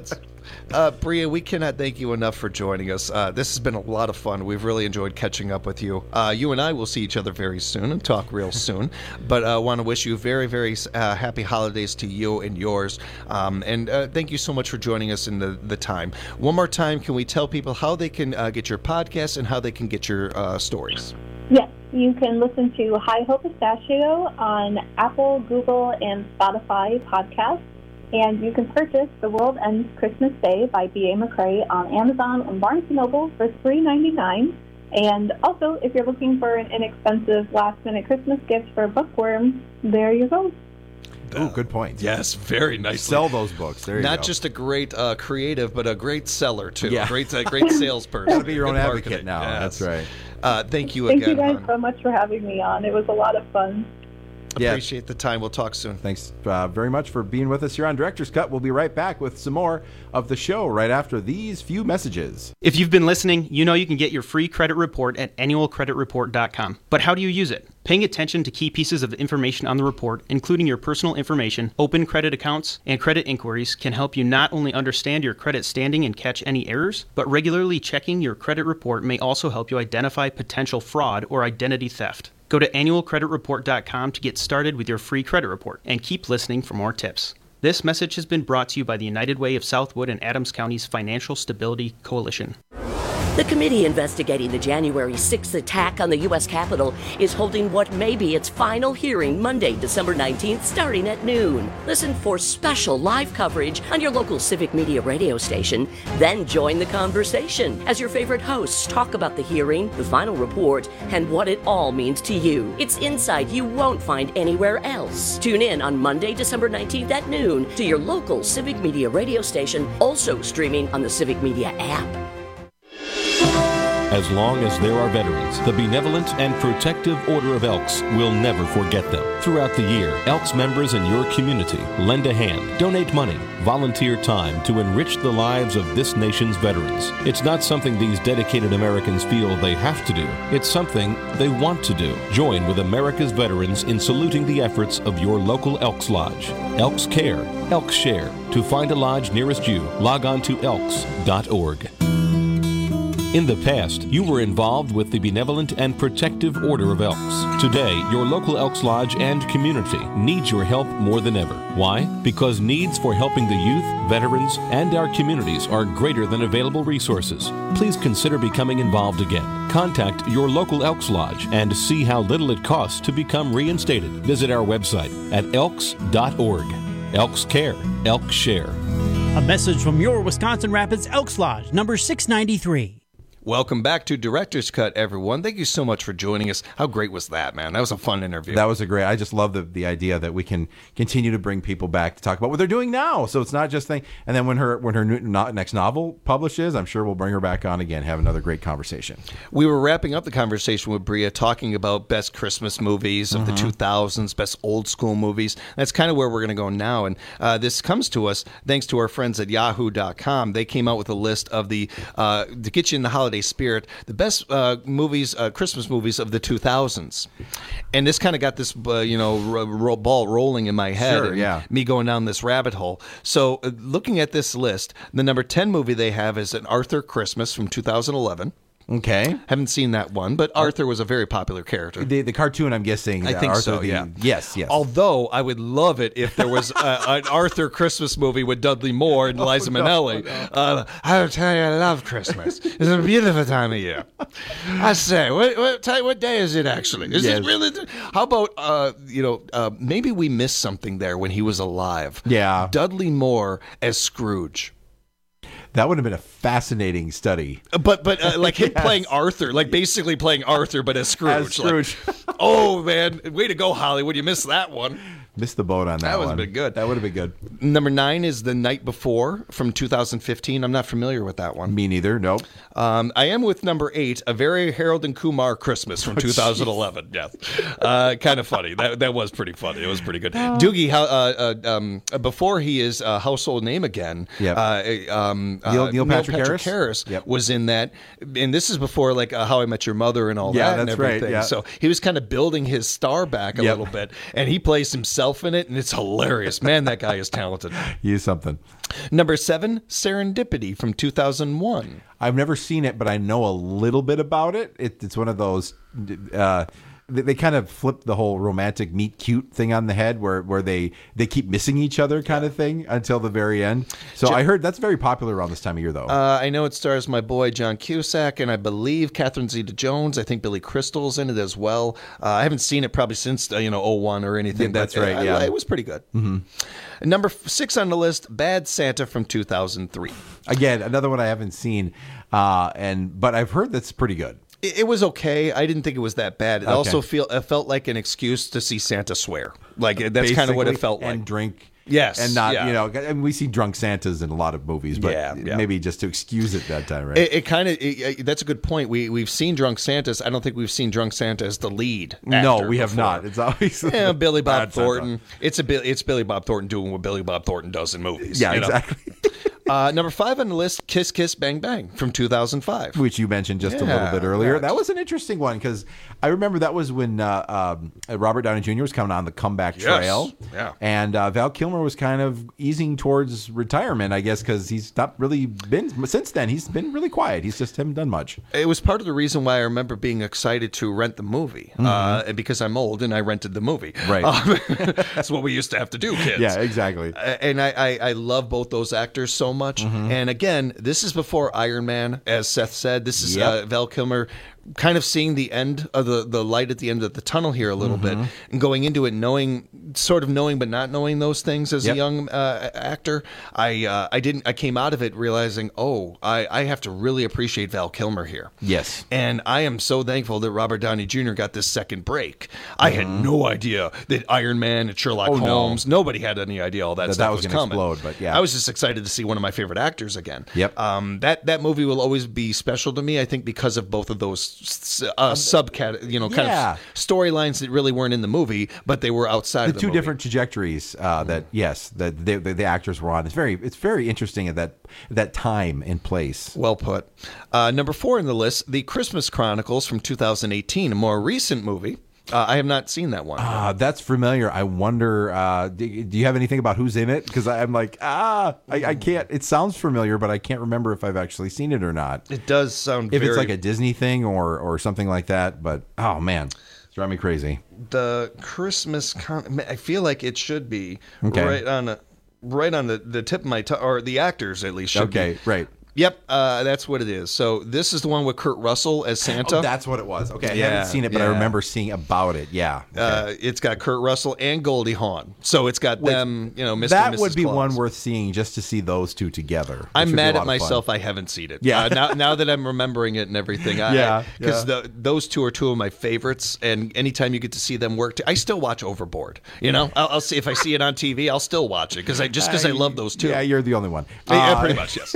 Uh, Bria, we cannot thank you enough for joining us. Uh, this has been a lot of fun. We've really enjoyed catching up with you. Uh, you and I will see each other very soon and talk real soon. But I uh, want to wish you very, very uh, happy holidays to you and yours. Um, and uh, thank you so much for joining us in the, the time. One more time, can we tell people how they can uh, get your podcast and how they can get your uh, stories? Yes, you can listen to High Hope Pistachio on Apple, Google, and Spotify podcasts. And you can purchase The World Ends Christmas Day by B A. McCrae on Amazon and Barnes and Noble for three ninety-nine. And also, if you're looking for an inexpensive last-minute Christmas gift for bookworms, there you go. Oh, good point. Yes, very nice. Sell those books. There you Not go. just a great uh, creative, but a great seller, too. Yeah. A great, uh, great salesperson. Gotta be your own Good advocate marketing. now. Yes. That's right. Uh, thank you Thank again, you guys hon. so much for having me on. It was a lot of fun. Yeah. Appreciate the time. We'll talk soon. Thanks uh, very much for being with us here on Director's Cut. We'll be right back with some more of the show right after these few messages. If you've been listening, you know you can get your free credit report at annual credit report dot com. But how do you use it? Paying attention to key pieces of information on the report, including your personal information, open credit accounts, and credit inquiries, can help you not only understand your credit standing and catch any errors, but regularly checking your credit report may also help you identify potential fraud or identity theft. Go to annual credit report dot com to get started with your free credit report, and keep listening for more tips. This message has been brought to you by the United Way of Southwood and Adams County's Financial Stability Coalition. The committee investigating the January sixth attack on the U S Capitol is holding what may be its final hearing Monday, December nineteenth, starting at noon. Listen for special live coverage on your local civic media radio station. Then join the conversation as your favorite hosts talk about the hearing, the final report, and what it all means to you. It's insight you won't find anywhere else. Tune in on Monday, December nineteenth at noon to your local civic media radio station, also streaming on the Civic Media app. As long as there are veterans, the Benevolent and Protective Order of Elks will never forget them. Throughout the year, Elks members in your community lend a hand, donate money, volunteer time to enrich the lives of this nation's veterans. It's not something these dedicated Americans feel they have to do. It's something they want to do. Join with America's veterans in saluting the efforts of your local Elks Lodge. Elks Care, Elks Share. To find a lodge nearest you, log on to elks dot org. In the past, you were involved with the Benevolent and Protective Order of Elks. Today, your local Elks Lodge and community needs your help more than ever. Why? Because needs for helping the youth, veterans, and our communities are greater than available resources. Please consider becoming involved again. Contact your local Elks Lodge and see how little it costs to become reinstated. Visit our website at elks dot org. Elks Care, Elks Share. A message from your Wisconsin Rapids Elks Lodge, number six ninety-three. Welcome back to Director's Cut, everyone. Thank you so much for joining us. How great was that, man? That was a fun interview. That was a great. I just love the the idea that we can continue to bring people back to talk about what they're doing now. So it's not just thing. And then when her when her new, not, next novel publishes, I'm sure we'll bring her back on again, have another great conversation. We were wrapping up the conversation with Bria, talking about best Christmas movies of mm-hmm. the two thousands, best old school movies. That's kind of where we're going to go now. And uh, this comes to us thanks to our friends at yahoo dot com. They came out with a list of the uh, to get you in the holiday spirit, the best uh, movies, uh, Christmas movies of the two thousands. And this kind of got this, uh, you know, ro- ball rolling in my head. Sure, and yeah. me going down this rabbit hole. So uh, looking at this list, the number ten movie they have is An Arthur Christmas from two thousand eleven. Okay. Haven't seen that one, but Arthur was a very popular character. The the cartoon, I'm guessing. I think Arthur so, the, yeah. Yes, yes. Although I would love it if there was uh, an Arthur Christmas movie with Dudley Moore and Liza oh, no, Minnelli. No. Uh, I'll tell you, I love Christmas. It's a beautiful time of year. I say, what, what, tell you, what day is it actually? Is yes. it really? Th- How about, uh, you know, uh, maybe we missed something there when he was alive. Yeah. Dudley Moore as Scrooge. That would have been a fascinating study. But but uh, like him yes. playing Arthur, like basically playing Arthur, but as Scrooge. As Scrooge. Like, oh, man. Way to go, Hollywood. You missed that one. Missed the boat on that, that one. That would have been good. That would have been good. Number nine is The Night Before from two thousand fifteen. I'm not familiar with that one. Me neither. Nope. Um, I am with number eight, A Very Harold and Kumar Christmas from oh, two thousand eleven. Yes. Uh, kind of funny. That that was pretty funny. It was pretty good. Oh. Doogie, how, uh, uh, um, before he is a household name again, yep. uh, um, Neil, uh, Neil Patrick, Neil Patrick Harris, Harris yep. was in that. And this is before like uh, How I Met Your Mother and all yeah, that that's and everything. Right, yeah. So he was kind of building his star back a yep. little bit. And he plays himself himself in it, and it's hilarious. Man, that guy is talented. He is something. Number seven, Serendipity from two thousand one. I've never seen it, but I know a little bit about it. it it's one of those. Uh, they, they kind of flip the whole romantic meet cute thing on the head, where where they they keep missing each other, kind of thing, until the very end. So I heard that's very popular around this time of year, though. Uh, I know it stars my boy John Cusack, and I believe Catherine Zeta-Jones. I think Billy Crystal's in it as well. Uh, I haven't seen it probably since uh, you know oh one or anything. That's but, right. Uh, Yeah, it was pretty good. Mm-hmm. Number six on the list, Bad Santa from two thousand three. Again, another one I haven't seen, uh, and but I've heard that's pretty good. It, it was okay. I didn't think it was that bad. It Okay. also feel it felt like an excuse to see Santa swear. Like that's kind of what it Basically, felt like. and drink. Yes, and not yeah. you know. I mean, we see drunk Santas in a lot of movies, but Yeah, yeah. maybe just to excuse it that time, right? It, it kind of that's a good point. We we've seen drunk Santas. I don't think we've seen drunk Santa as the lead. No, actor we have before. not. It's always yeah, Billy Bob Bad Santa. Thornton. It's a Bill- it's Billy Bob Thornton doing what Billy Bob Thornton does in movies. Yeah, you know? exactly. uh, number five on the list, Kiss Kiss Bang Bang from two thousand five, which you mentioned just a Yeah, little bit earlier. yeah. That was an interesting one because I remember that was when uh, um, Robert Downey Junior was coming on the comeback Yes. trail, Yeah. and uh, Val Kilmer was kind of easing towards retirement, I guess, because he's not really been since then. He's been really quiet. He's just haven't done much. It was part of the reason why I remember being excited to rent the movie, Mhm. uh, because I'm old and I rented the movie. Right. Um, that's what we used to have to do, kids. Yeah, exactly. Uh, and I, I, I love both those actors so much. Mhm. And again, this is before Iron Man, as Seth said. This is Yep. uh, Val Kilmer kind of seeing the end of the, the light at the end of the tunnel here a little Mhm. bit, and going into it knowing, sort of knowing but not knowing those things as Yep. a young uh, actor. I uh, I didn't I came out of it realizing, oh, I, I have to really appreciate Val Kilmer here. Yes. And I am so thankful that Robert Downey Junior got this second break. I had Mhm. no idea that Iron Man and Sherlock Oh, no. Holmes, nobody had any idea all that, That- stuff that was was gonna coming. explode, but yeah. I was just excited to see one of my favorite actors again. Yep. Um, that, that movie will always be special to me, I think, because of both of those uh, subcat, you know, kind yeah. of storylines that really weren't in the movie, but they were outside The of the two movie. different trajectories uh, that yes, that they, the, the actors were on. It's very it's very interesting at that that time and place. Well put. Uh, number four on the list, The Christmas Chronicles from two thousand eighteen, a more recent movie. Uh, I have not seen that one. Ah, that's familiar. I wonder. Uh, do, do you have anything about who's in it? Because I'm like, ah, I, I can't. It sounds familiar, but I can't remember if I've actually seen it or not. It does sound. If very, it's like a Disney thing or or something like that, but oh man, it's driving me crazy. the Christmas. Con- I feel like it should be Okay. right on the right on the, the tip of my tongue, or the actors at least should Okay, be. right. Yep, uh, that's what it is. So this is the one with Kurt Russell as Santa. Oh, that's what it was. Okay, I Yeah, haven't seen it, but I yeah. remember seeing about it. Yeah. Uh, it's got Kurt Russell and Goldie Hawn. So it's got Which- them, you know, Mister That and Missus would be Claus. one worth seeing just to see those two together. which I'm would be a mad lot at of myself. fun. I haven't seen it. Yeah. Uh, now, now that I'm remembering it and everything. I, Yeah, Because yeah. the those two are two of my favorites, and anytime you get to see them work, t- I still watch Overboard. You know, I'll, I'll see if I see it on T V, I'll still watch it because I just because I love those two. Yeah, you're the only one. Yeah, Uh, pretty much, yes.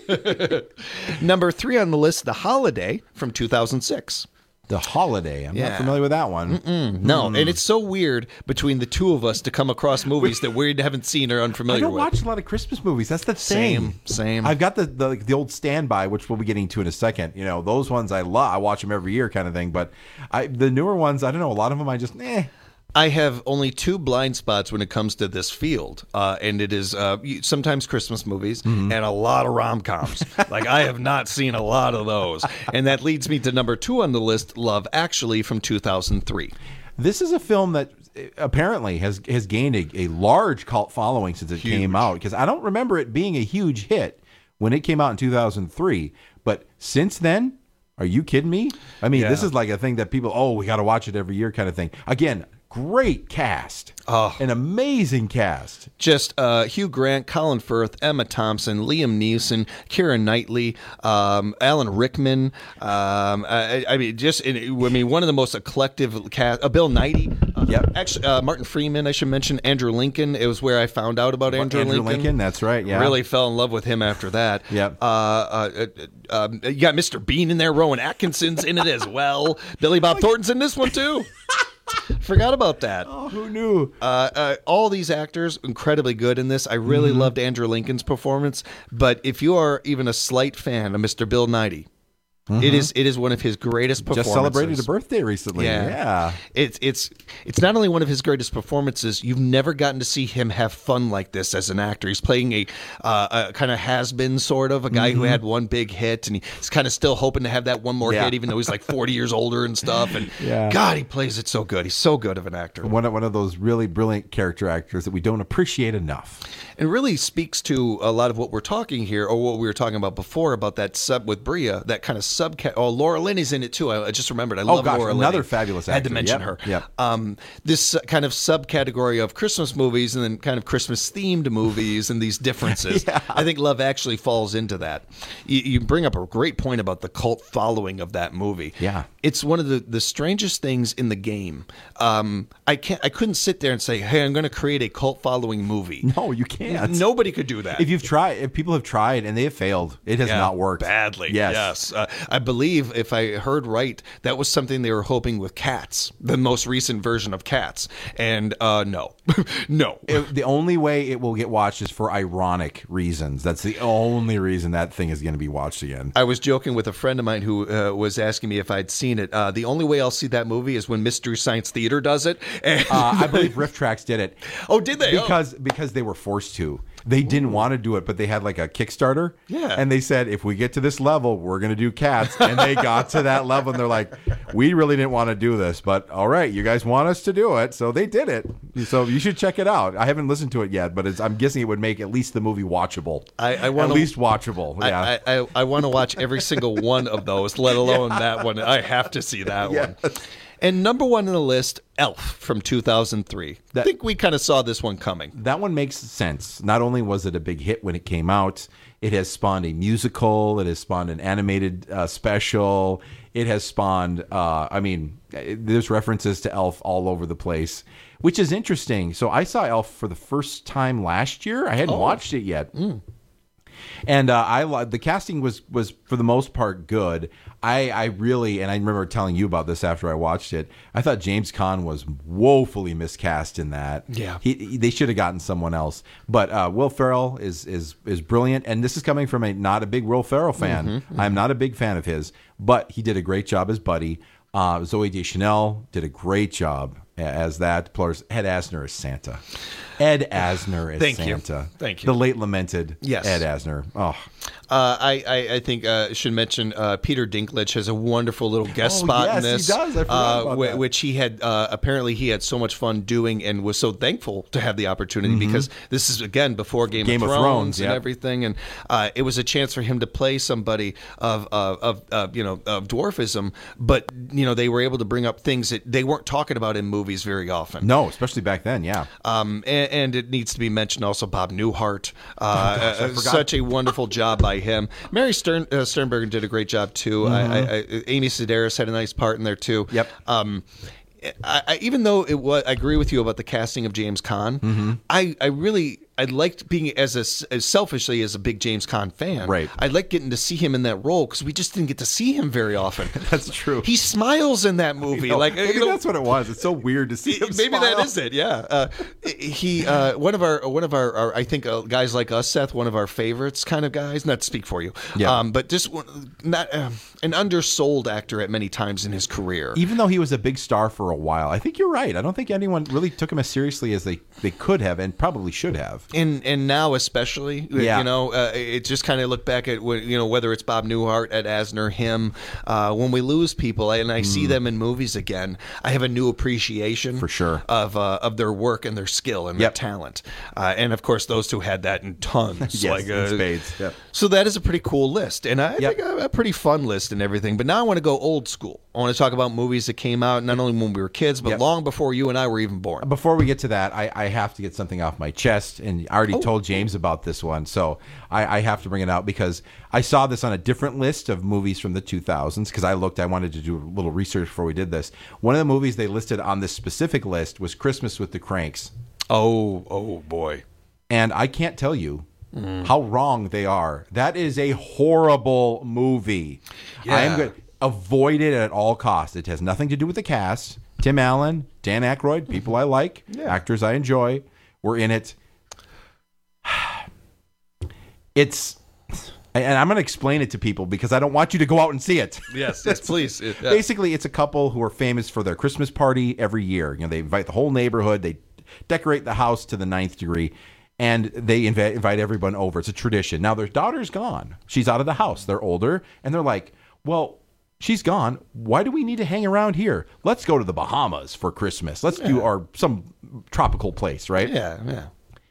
Number three on the list, The Holiday from two thousand six. The Holiday. I'm Yeah. not familiar with that one. Mm-mm, no, Mm. and it's so weird between the two of us to come across movies that we haven't seen or I unfamiliar don't with. watch a lot of Christmas movies. That's the Same, thing. same. I've got the, the the old Standby, which we'll be getting to in a second. You know, those ones I love. I watch them every year, kind of thing. But I the newer ones, I don't know. A lot of them, I just eh. I have only two blind spots when it comes to this field, uh, and it is uh, sometimes Christmas movies Mm-hmm. and a lot of rom-coms. Like, I have not seen a lot of those. And that leads me to number two on the list, Love Actually from two thousand three. This is a film that apparently has has gained a, a large cult following since it came out. Because I don't remember it being a huge hit when it came out in two thousand three. But since then, are you kidding me? I mean, Yeah. this is like a thing that people, oh, we got to watch it every year kind of thing. Again, great cast. Oh. An amazing cast. Just uh, Hugh Grant, Colin Firth, Emma Thompson, Liam Neeson, Keira Knightley, um, Alan Rickman. Um, I, I mean, just I mean, one of the most eclectic cast. Uh, Bill Nighy. Uh, Yep. Actually, uh, Martin Freeman. I should mention Andrew Lincoln. It was where I found out about Andrew, Andrew Lincoln. Lincoln, that's right, yeah. Really fell in love with him after that. Yep. Uh, uh, uh, um, you got Mister Bean in there. Rowan Atkinson's in it as well. Billy Bob Thornton's in this one too. Forgot about that. Oh, who knew? Uh, uh, all these actors incredibly good in this. I really loved Andrew Lincoln's performance. But if you are even a slight fan of Mister Bill Nighy, Mm-hmm. It is it is one of his greatest performances. Just celebrated a birthday recently. Yeah. yeah. It's it's it's not only one of his greatest performances, you've never gotten to see him have fun like this as an actor. He's playing a, uh, a kind of has-been sort of, a guy mm-hmm. who had one big hit, and he's kind of still hoping to have that one more yeah. hit, even though he's like forty years older and stuff. And yeah. God, he plays it so good. He's so good of an actor. One of, one of those really brilliant character actors that we don't appreciate enough. And really speaks to a lot of what we're talking here, or what we were talking about before, about that sub with Bria, that kind of sub. Oh, Laura Linney's in it too. I, I just remembered. I oh, love gosh, Laura Linney. Another fabulous actor. I had to mention yep. her. Yep. Um, this kind of subcategory of Christmas movies and then kind of Christmas themed movies and these differences. yeah. I think Love Actually falls into that. You, you bring up a great point about the cult following of that movie. Yeah. It's one of the, the strangest things in the game. Um, I can't. I couldn't sit there and say, "Hey, I'm going to create a cult following movie." No, you can't. Nobody could do that. If you've tried, if people have tried and they have failed, it has yeah, not worked badly. Yes, yes. Uh, I believe if I heard right, that was something they were hoping with Cats, the most recent version of Cats, and uh, no, no. It, the only way it will get watched is for ironic reasons. That's the only reason that thing is going to be watched again. I was joking with a friend of mine who uh, was asking me if I'd seen it. Uh, the only way I'll see that movie is when Mystery Science Theater does it. And uh, I believe Riff Tracks did it. Oh, did they? Because oh. because they were forced to. They didn't Ooh. want to do it, but they had like a Kickstarter. Yeah. And they said, if we get to this level, we're going to do Cats. And they got to that level, and they're like, we really didn't want to do this, but all right, you guys want us to do it. So they did it. So you should check it out. I haven't listened to it yet, but it's, I'm guessing it would make at least the movie watchable. I, I wanna, At least watchable. Yeah. I, I, I want to watch every single one of those, let alone yeah. that one. I have to see that yes. one. And number one on the list, Elf from two thousand three. That, I think we kind of saw this one coming. That one makes sense. Not only was it a big hit when it came out, it has spawned a musical, it has spawned an animated uh, special, it has spawned, uh, I mean, there's references to Elf all over the place, which is interesting. So I saw Elf for the first time last year. I hadn't oh. watched it yet. Mm. And uh, I the casting was was for the most part good. I, I really, and I remember telling you about this after I watched it, I thought James Caan was woefully miscast in that. Yeah, he, he they should have gotten someone else. But uh, Will Ferrell is is is brilliant, and this is coming from a not a big Will Ferrell fan. Mm-hmm, mm-hmm. I'm not a big fan of his, but he did a great job as Buddy. Uh, Zooey Deschanel did a great job as that. Plus, Ed Asner as Santa. Ed Asner as Thank Santa. You. Thank you. The late lamented yes. Ed Asner. Oh. Uh, I, I, I think uh, I should mention uh, Peter Dinklage has a wonderful little guest oh, spot yes, in this. He does. I forgot uh, about w- that. Which he had uh, apparently he had so much fun doing and was so thankful to have the opportunity mm-hmm. because this is again before Game, Game of, of Thrones, Thrones and yep. everything, and uh, it was a chance for him to play somebody of of, of uh, you know of dwarfism, but you know they were able to bring up things that they weren't talking about in movies very often. No, especially back then. Yeah. Um, and, and it needs to be mentioned also Bob Newhart. Uh, oh, gosh, such a wonderful job by him. Mary Stern, uh, Sternberger did a great job too. Mm-hmm. I, I, I, Amy Sedaris had a nice part in there too. Yep. Um, I, I, even though it was, I agree with you about the casting of James Caan. Mm-hmm. I, I really. I liked being as a as selfishly as a big James Caan fan. Right. I liked getting to see him in that role because we just didn't get to see him very often. That's true. He smiles in that movie. Like maybe you know, that's what it was. It's so weird to see him maybe smile. that is it. Yeah. Uh, he uh, one of our one of our, our I think uh, guys like us, Seth, one of our favorites kind of guys. Not to speak for you. Yeah. Um, but just not um, an undersold actor at many times in his career. Even though he was a big star for a while, I think you're right. I don't think anyone really took him as seriously as they, they could have and probably should have. And and now. Especially, yeah. you know, uh, it just kind of look back at you know whether it's Bob Newhart, Ed Asner, him. Uh, when we lose people, and I mm. see them in movies again, I have a new appreciation for sure of uh, of their work and their skill and yep. their talent. Uh, and of course, those two had that in tons, yes, like uh, in spades. Yep. So that is a pretty cool list, and I yep. think a, a pretty fun list and everything. But now I want to go old school. I want to talk about movies that came out not only when we were kids, but yep. long before you and I were even born. Before we get to that, I, I have to get something off my chest, and I already oh. told James about this one, so I, I have to bring it out because I saw this on a different list of movies from the two thousands because I looked, I wanted to do a little research before we did this. One of the movies they listed on this specific list was Christmas with the Cranks. Oh, oh boy. And I can't tell you mm. how wrong they are. That is a horrible movie. Yeah. I am good. Avoid it at all costs. It has nothing to do with the cast. Tim Allen, Dan Aykroyd, people I like, yeah. actors I enjoy, were in it. It's And I'm going to explain it to people because I don't want you to go out and see it. Yes, yes, please. Yeah. Basically, it's a couple who are famous for their Christmas party every year. You know, they invite the whole neighborhood. They decorate the house to the ninth degree, and they invite, invite everyone over. It's a tradition. Now, their daughter's gone. She's out of the house. They're older, and they're like, well, she's gone. Why do we need to hang around here? Let's go to the Bahamas for Christmas. Let's yeah. do our some tropical place, right? Yeah, yeah.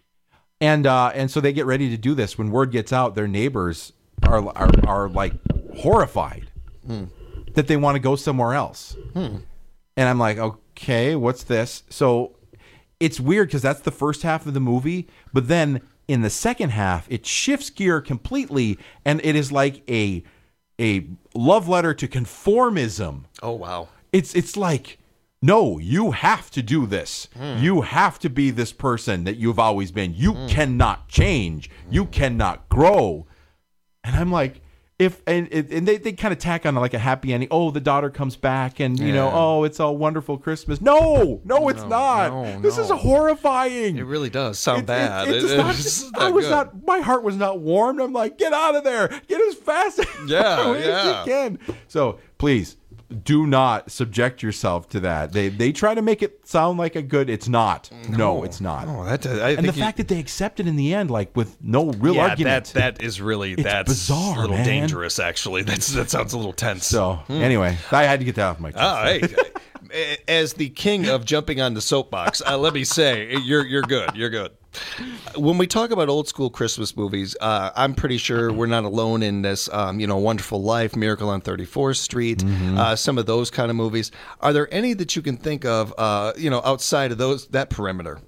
And uh, and so they get ready to do this. When word gets out, their neighbors are are, are like horrified hmm. that they want to go somewhere else. Hmm. And I'm like, okay, what's this? So it's weird because that's the first half of the movie, but then in the second half, it shifts gear completely, and it is like a a love letter to conformism. Oh wow! It's it's like, no, you have to do this. Mm. You have to be this person that you've always been. You mm. cannot change. You cannot grow. And I'm like, if and and they, they kind of tack on like a happy ending. Oh, the daughter comes back, and you yeah. know, oh, it's a wonderful Christmas. No, no, it's no, not. No, this no. is horrifying. It really does sound it, bad. It, it, it, not, it's not I was good. not. My heart was not warmed. I'm like, get out of there. Get as fast as yeah, yeah. you can. So please. Do not subject yourself to that. They they try to make it sound like a good. It's not. No, no it's not. No, that. I and think the you, fact that they accept it in the end, like with no real yeah, argument. That that is really it's that's bizarre, a little man. dangerous. Actually, that's that sounds a little tense. So hmm. anyway, I had to get that off my chest. Oh, hey, as the king of jumping on the soapbox, uh, let me say you're you're good. You're good. When we talk about old school Christmas movies, uh, I'm pretty sure we're not alone in this. Um, you know, Wonderful Life, Miracle on thirty-fourth Street, mm-hmm. uh, some of those kind of movies. Are there any that you can think of? Uh, you know, outside of those that perimeter?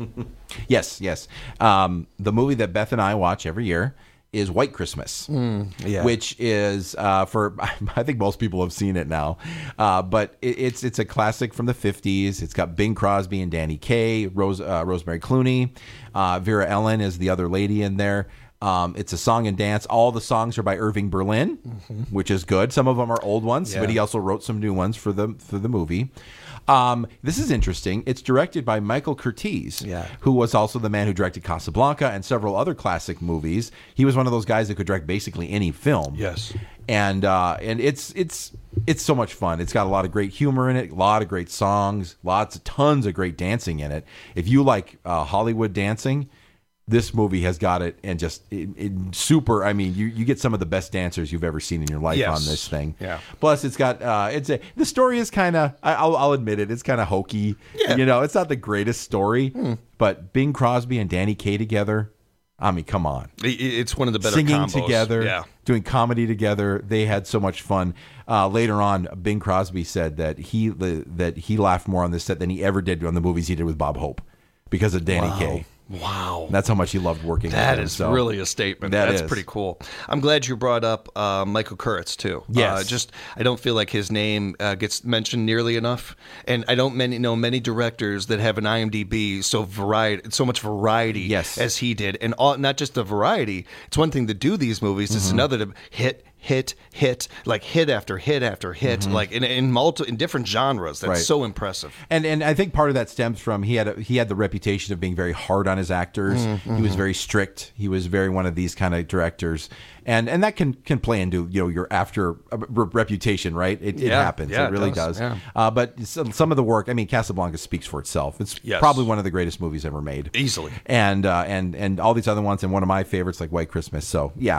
yes, yes. Um, the movie that Beth and I watch every year is White Christmas, mm, yeah. which is uh, for I think most people have seen it now, uh, but it, it's it's a classic from the fifties. It's got Bing Crosby and Danny Kaye, Rose uh, Rosemary Clooney, uh, Vera Ellen is the other lady in there. Um, it's a song and dance. All the songs are by Irving Berlin, mm-hmm. which is good. Some of them are old ones, yeah. but he also wrote some new ones for the for the movie. Um, this is interesting. It's directed by Michael Curtiz, yeah. who was also the man who directed Casablanca and several other classic movies. He was one of those guys that could direct basically any film. Yes, and uh, and it's it's it's so much fun. It's got a lot of great humor in it, a lot of great songs, lots of tons of great dancing in it. If you like uh, Hollywood dancing, this movie has got it, and just it, it, super. I mean, you, you get some of the best dancers you've ever seen in your life yes. on this thing. Yeah. Plus, it's got uh, it's a the story is kind of I'll I'll admit it. It's kind of hokey. Yeah. You know, it's not the greatest story, hmm. but Bing Crosby and Danny Kaye together. I mean, come on. It's one of the better singing combos. together, yeah. doing comedy together. They had so much fun. Uh, later on, Bing Crosby said that he that he laughed more on this set than he ever did on the movies he did with Bob Hope because of Danny wow. Kaye. Wow. That's how much he loved working that with him. Is so really a statement. that That's is. pretty cool. I'm glad you brought up uh, Michael Kurtz, too. Yes. Uh, just, I don't feel like his name uh, gets mentioned nearly enough. And I don't many, know many directors that have an I M D B so variety, so much variety yes. as he did. And all, not just the variety. It's one thing to do these movies. It's mm-hmm. another to hit, hit, hit, like hit after hit after hit, mm-hmm. like in in multi, in different genres. That's right. so impressive. And and I think part of that stems from he had a, he had the reputation of being very hard on his actors. Mm-hmm. He was very strict. He was very one of these kind of directors, and and that can can play into you know your after uh, reputation, right? It, yeah. it happens. Yeah, it really it does. does. Yeah. Uh, but some, some of the work, I mean, Casablanca speaks for itself. It's yes. probably one of the greatest movies ever made, easily. And uh, and and all these other ones, and one of my favorites like White Christmas. So yeah.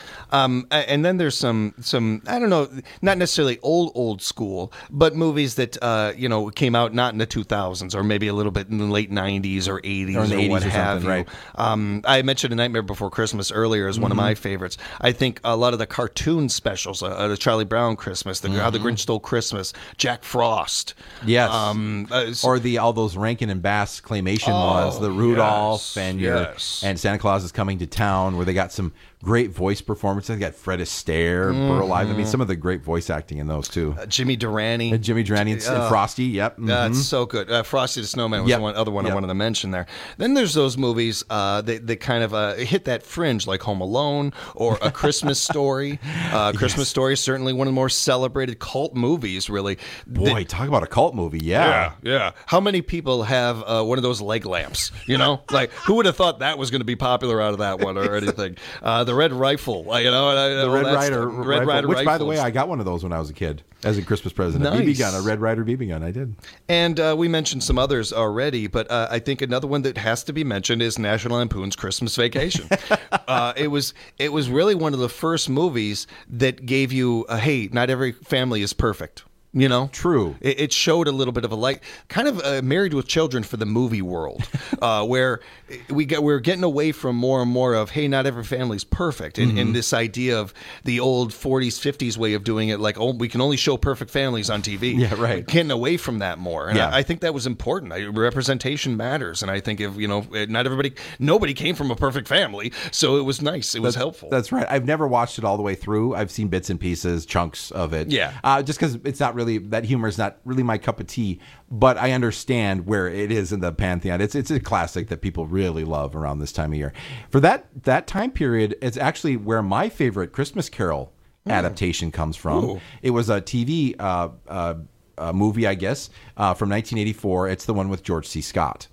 Um, and then there's some, some I don't know, not necessarily old, old school, but movies that, uh, you know, came out not in the two thousands or maybe a little bit in the late nineties or eighties or, or what or have you. Right. Um, I mentioned A Nightmare Before Christmas earlier as mm-hmm. one of my favorites. I think a lot of the cartoon specials, uh, the Charlie Brown Christmas, the, mm-hmm. How the Grinch Stole Christmas, Jack Frost. Yes. Um, uh, or the all those Rankin and Bass claymation oh, ones, the Rudolph yes, and your yes. and Santa Claus is Coming to Town, where they got some great voice performances. They got Fred Astaire, mm-hmm. Burl Ives. I mean, some of the great voice acting in those too. Uh, Jimmy Durante, and Jimmy Durante, and, uh, and Frosty. Yep, mm-hmm. that's so good. Uh, Frosty the Snowman was yep. the one, other one yep. I wanted to mention there. Then there's those movies uh, that that kind of uh, hit that fringe, like Home Alone or A Christmas Story. Uh, Christmas yes. Story is certainly one of the more celebrated cult movies. Really, boy, the, talk about a cult movie. Yeah, yeah. yeah. How many people have uh, one of those leg lamps? You know, like who would have thought that was going to be popular out of that one or anything? Uh, the Red Rifle. rifle, you know, and I, The all Red that Ryder, stuff. rifle, Red Ryder which, by the rifles. way, I got one of those when I was a kid as a Christmas present. A B B Nice. gun, a Red Ryder B B gun. I did. And uh, we mentioned some others already, but uh, I think another one that has to be mentioned is National Lampoon's Christmas Vacation. uh, it was it was really one of the first movies that gave you, a, hey, not every family is perfect. You know, true. It, it showed a little bit of a light, kind of uh, Married with Children for the movie world, uh, where we get we're getting away from more and more of, hey, not every family's perfect, and, Mm-hmm. and this idea of the old forties, fifties way of doing it, like, oh, we can only show perfect families on T V. Yeah, right. Getting away from that more, and Yeah. I, I think that was important. I, representation matters, and I think if you know, not everybody, nobody came from a perfect family, so it was nice. It was That's- helpful. That's right. I've never watched it all the way through. I've seen bits and pieces, chunks of it. Yeah. Uh, just because it's not really, that humor is not really my cup of tea, but I understand where it is in the pantheon. It's it's a classic that people really love around this time of year. For that that time period, it's actually where my favorite Christmas Carol adaptation comes from. Ooh. It was a T V uh, uh, uh, movie, I guess, uh, from nineteen eighty-four. It's the one with George C. Scott.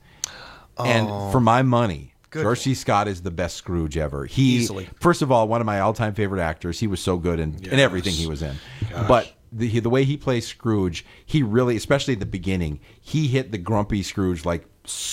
And Oh. for my money, Good. George C. Scott is the best Scrooge ever. He, Easily. first of all, one of my all-time favorite actors. He was so good in, in everything he was in. Gosh. But the he- the way he plays Scrooge, he really, especially at the beginning, he hit the grumpy Scrooge like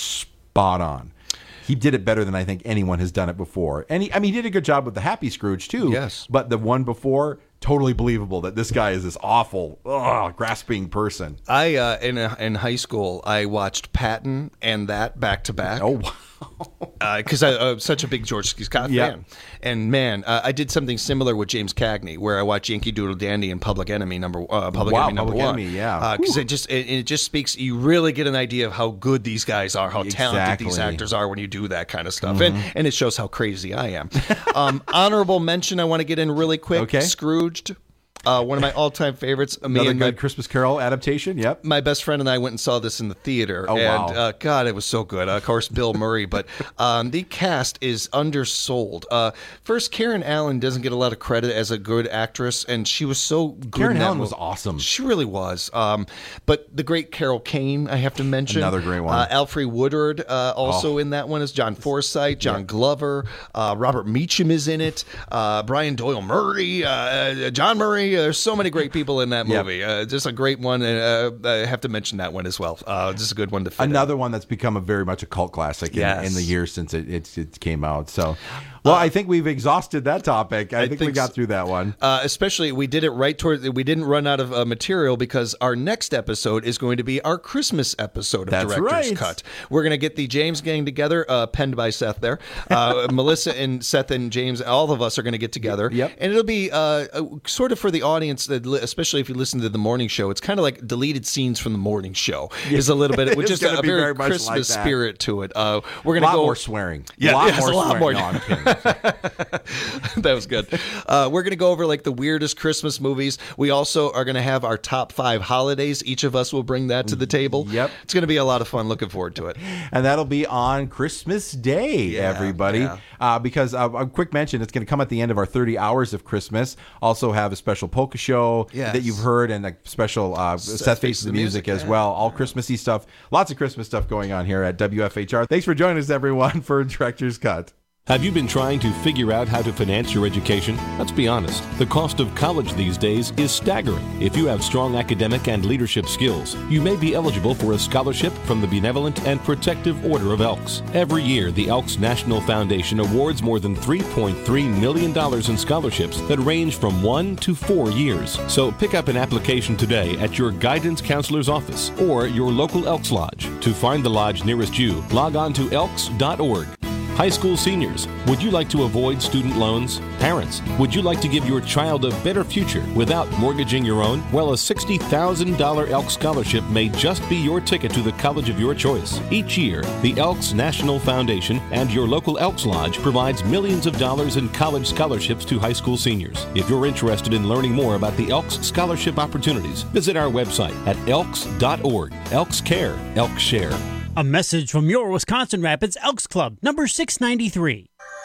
spot on. He did it better than I think anyone has done it before. And he, I mean, he did a good job with the Happy Scrooge too. Yes. But the one before, totally believable that this guy is this awful, ugh, grasping person. I uh, in uh, in high school, I watched Patton and that back to back. Oh, wow. Because uh, I'm such a big George C. Scott Yeah. fan. And man, uh, I did something similar with James Cagney, where I watched Yankee Doodle Dandy and Public Enemy number uh, Public Wow, Enemy number Public one. Enemy, yeah. Because Whew. it just it, it just speaks. You really get an idea of how good these guys are, how talented these Exactly. actors are when you do that kind of stuff, Mhm. and and it shows how crazy I am. um, honorable mention, I want to get in really quick. Okay. Scrooged. Uh, one of my all-time favorites. Me Another and my good Christmas Carol adaptation. Yep. my best friend and I went and saw this in the theater. Oh, and, wow. uh, God, it was so good. Uh, of course, Bill Murray. But um, the cast is undersold. Uh, first, Karen Allen doesn't get a lot of credit as a good actress, and she was so good Karen in that Allen was movie. awesome. She really was. Um, but the great Carol Kane, I have to mention. Another great one. Uh, Alfred Woodard uh, also Oh. in that one is John Forsythe, John Glover, uh, Robert Meacham is in it, uh, Brian Doyle Murray, uh, John Murray. Uh, there's so many great people in that Yep. movie. Uh, just a great one. And uh, I have to mention that one as well. Uh, just a good one to fit in. Another one that's become a very much a cult classic in, Yes. in the years since it, it, it came out. So, well, I think we've exhausted that topic. I, think, we think got s- through that one. Uh, especially, we did it right toward. We didn't run out of uh, material because our next episode is going to be our Christmas episode of That's Director's right. Cut. We're going to get the James gang together, uh, penned by Seth. There, uh, Melissa and Seth and James, all of us are going to get together. Yep. And it'll be uh, uh, sort of for the audience, that li- especially if you listen to the morning show. It's kind of like deleted scenes from the morning show. Is a little bit, which It's is gonna a be very, very much Christmas like that. spirit to it. Uh, we're A going to lot go more swearing. Yeah, a lot yes, more a lot swearing. more. No, I'm kidding. That was good. Uh, we're going to go over like the weirdest Christmas movies. We also are going to have our top five holidays. Each of us will bring that to the table. Yep. It's going to be a lot of fun. Looking forward to it. And that'll be on Christmas Day, Yeah, everybody. yeah. Uh, because uh, a quick mention, it's going to come at the end of our thirty hours of Christmas. Also have a special polka show Yes. that you've heard, and a special uh, Seth, Faces the Music, as yeah. well. All Christmassy stuff. Lots of Christmas stuff going on here at W F H R. Thanks for joining us, everyone, for Director's Cut. Have you been trying to figure out how to finance your education? Let's be honest, the cost of college these days is staggering. If you have strong academic and leadership skills, you may be eligible for a scholarship from the Benevolent and Protective Order of Elks. Every year, the Elks National Foundation awards more than three point three million dollars in scholarships that range from one to four years. So pick up an application today at your guidance counselor's office or your local Elks Lodge. To find the lodge nearest you, log on to elks dot org. High school seniors, would you like to avoid student loans? Parents, would you like to give your child a better future without mortgaging your own? Well, a sixty thousand dollars Elks Scholarship may just be your ticket to the college of your choice. Each year, the Elks National Foundation and your local Elks Lodge provides millions of dollars in college scholarships to high school seniors. If you're interested in learning more about the Elks Scholarship opportunities, visit our website at elks dot org. Elks Care, Elks Share. A message from your Wisconsin Rapids Elks Club, number six ninety-three.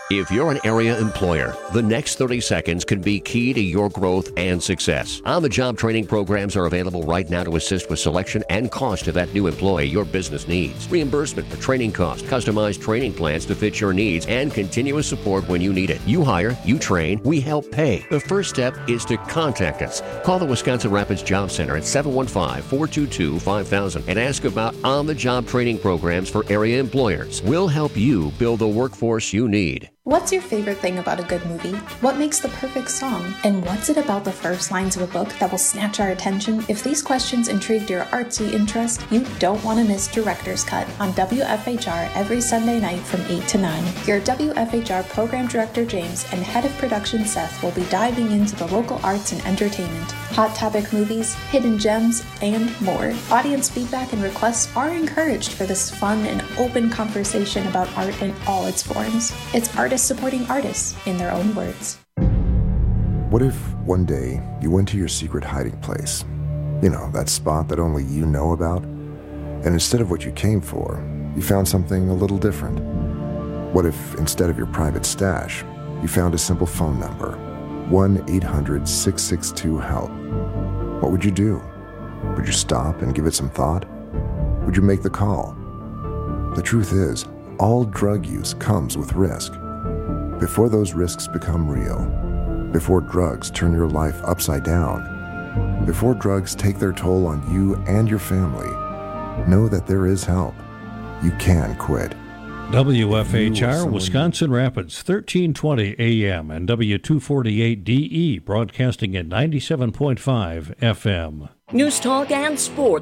If you're an area employer, the next thirty seconds can be key to your growth and success. On-the-job training programs are available right now to assist with selection and cost of that new employee your business needs. Reimbursement for training costs, customized training plans to fit your needs, and continuous support when you need it. You hire, you train, we help pay. The first step is to contact us. Call the Wisconsin Rapids Job Center at seven one five, four two two, five thousand and ask about on-the-job training programs for area employers. We'll help you build the workforce you need. What's your favorite thing about a good movie? What makes the perfect song? And what's it about the first lines of a book that will snatch our attention? If these questions intrigued your artsy interest, you don't want to miss Director's Cut on W F H R every Sunday night from eight to nine. Your W F H R Program Director James and Head of Production Seth will be diving into the local arts and entertainment, hot topic movies, hidden gems, and more. Audience feedback and requests are encouraged for this fun and open conversation about art in all its forms. It's artists supporting artists in their own words. What if one day you went to your secret hiding place? You know, that spot that only you know about? And instead of what you came for, you found something a little different. What if instead of your private stash, you found a simple phone number, one eight hundred, six six two, HELP? What would you do? Would you stop and give it some thought? Would you make the call? The truth is, all drug use comes with risk. Before those risks become real, before drugs turn your life upside down, before drugs take their toll on you and your family, know that there is help. You can quit. W F H R Wisconsin Rapids, thirteen twenty A M and W two forty-eight D E, broadcasting at ninety-seven point five F M. News Talk and Sport.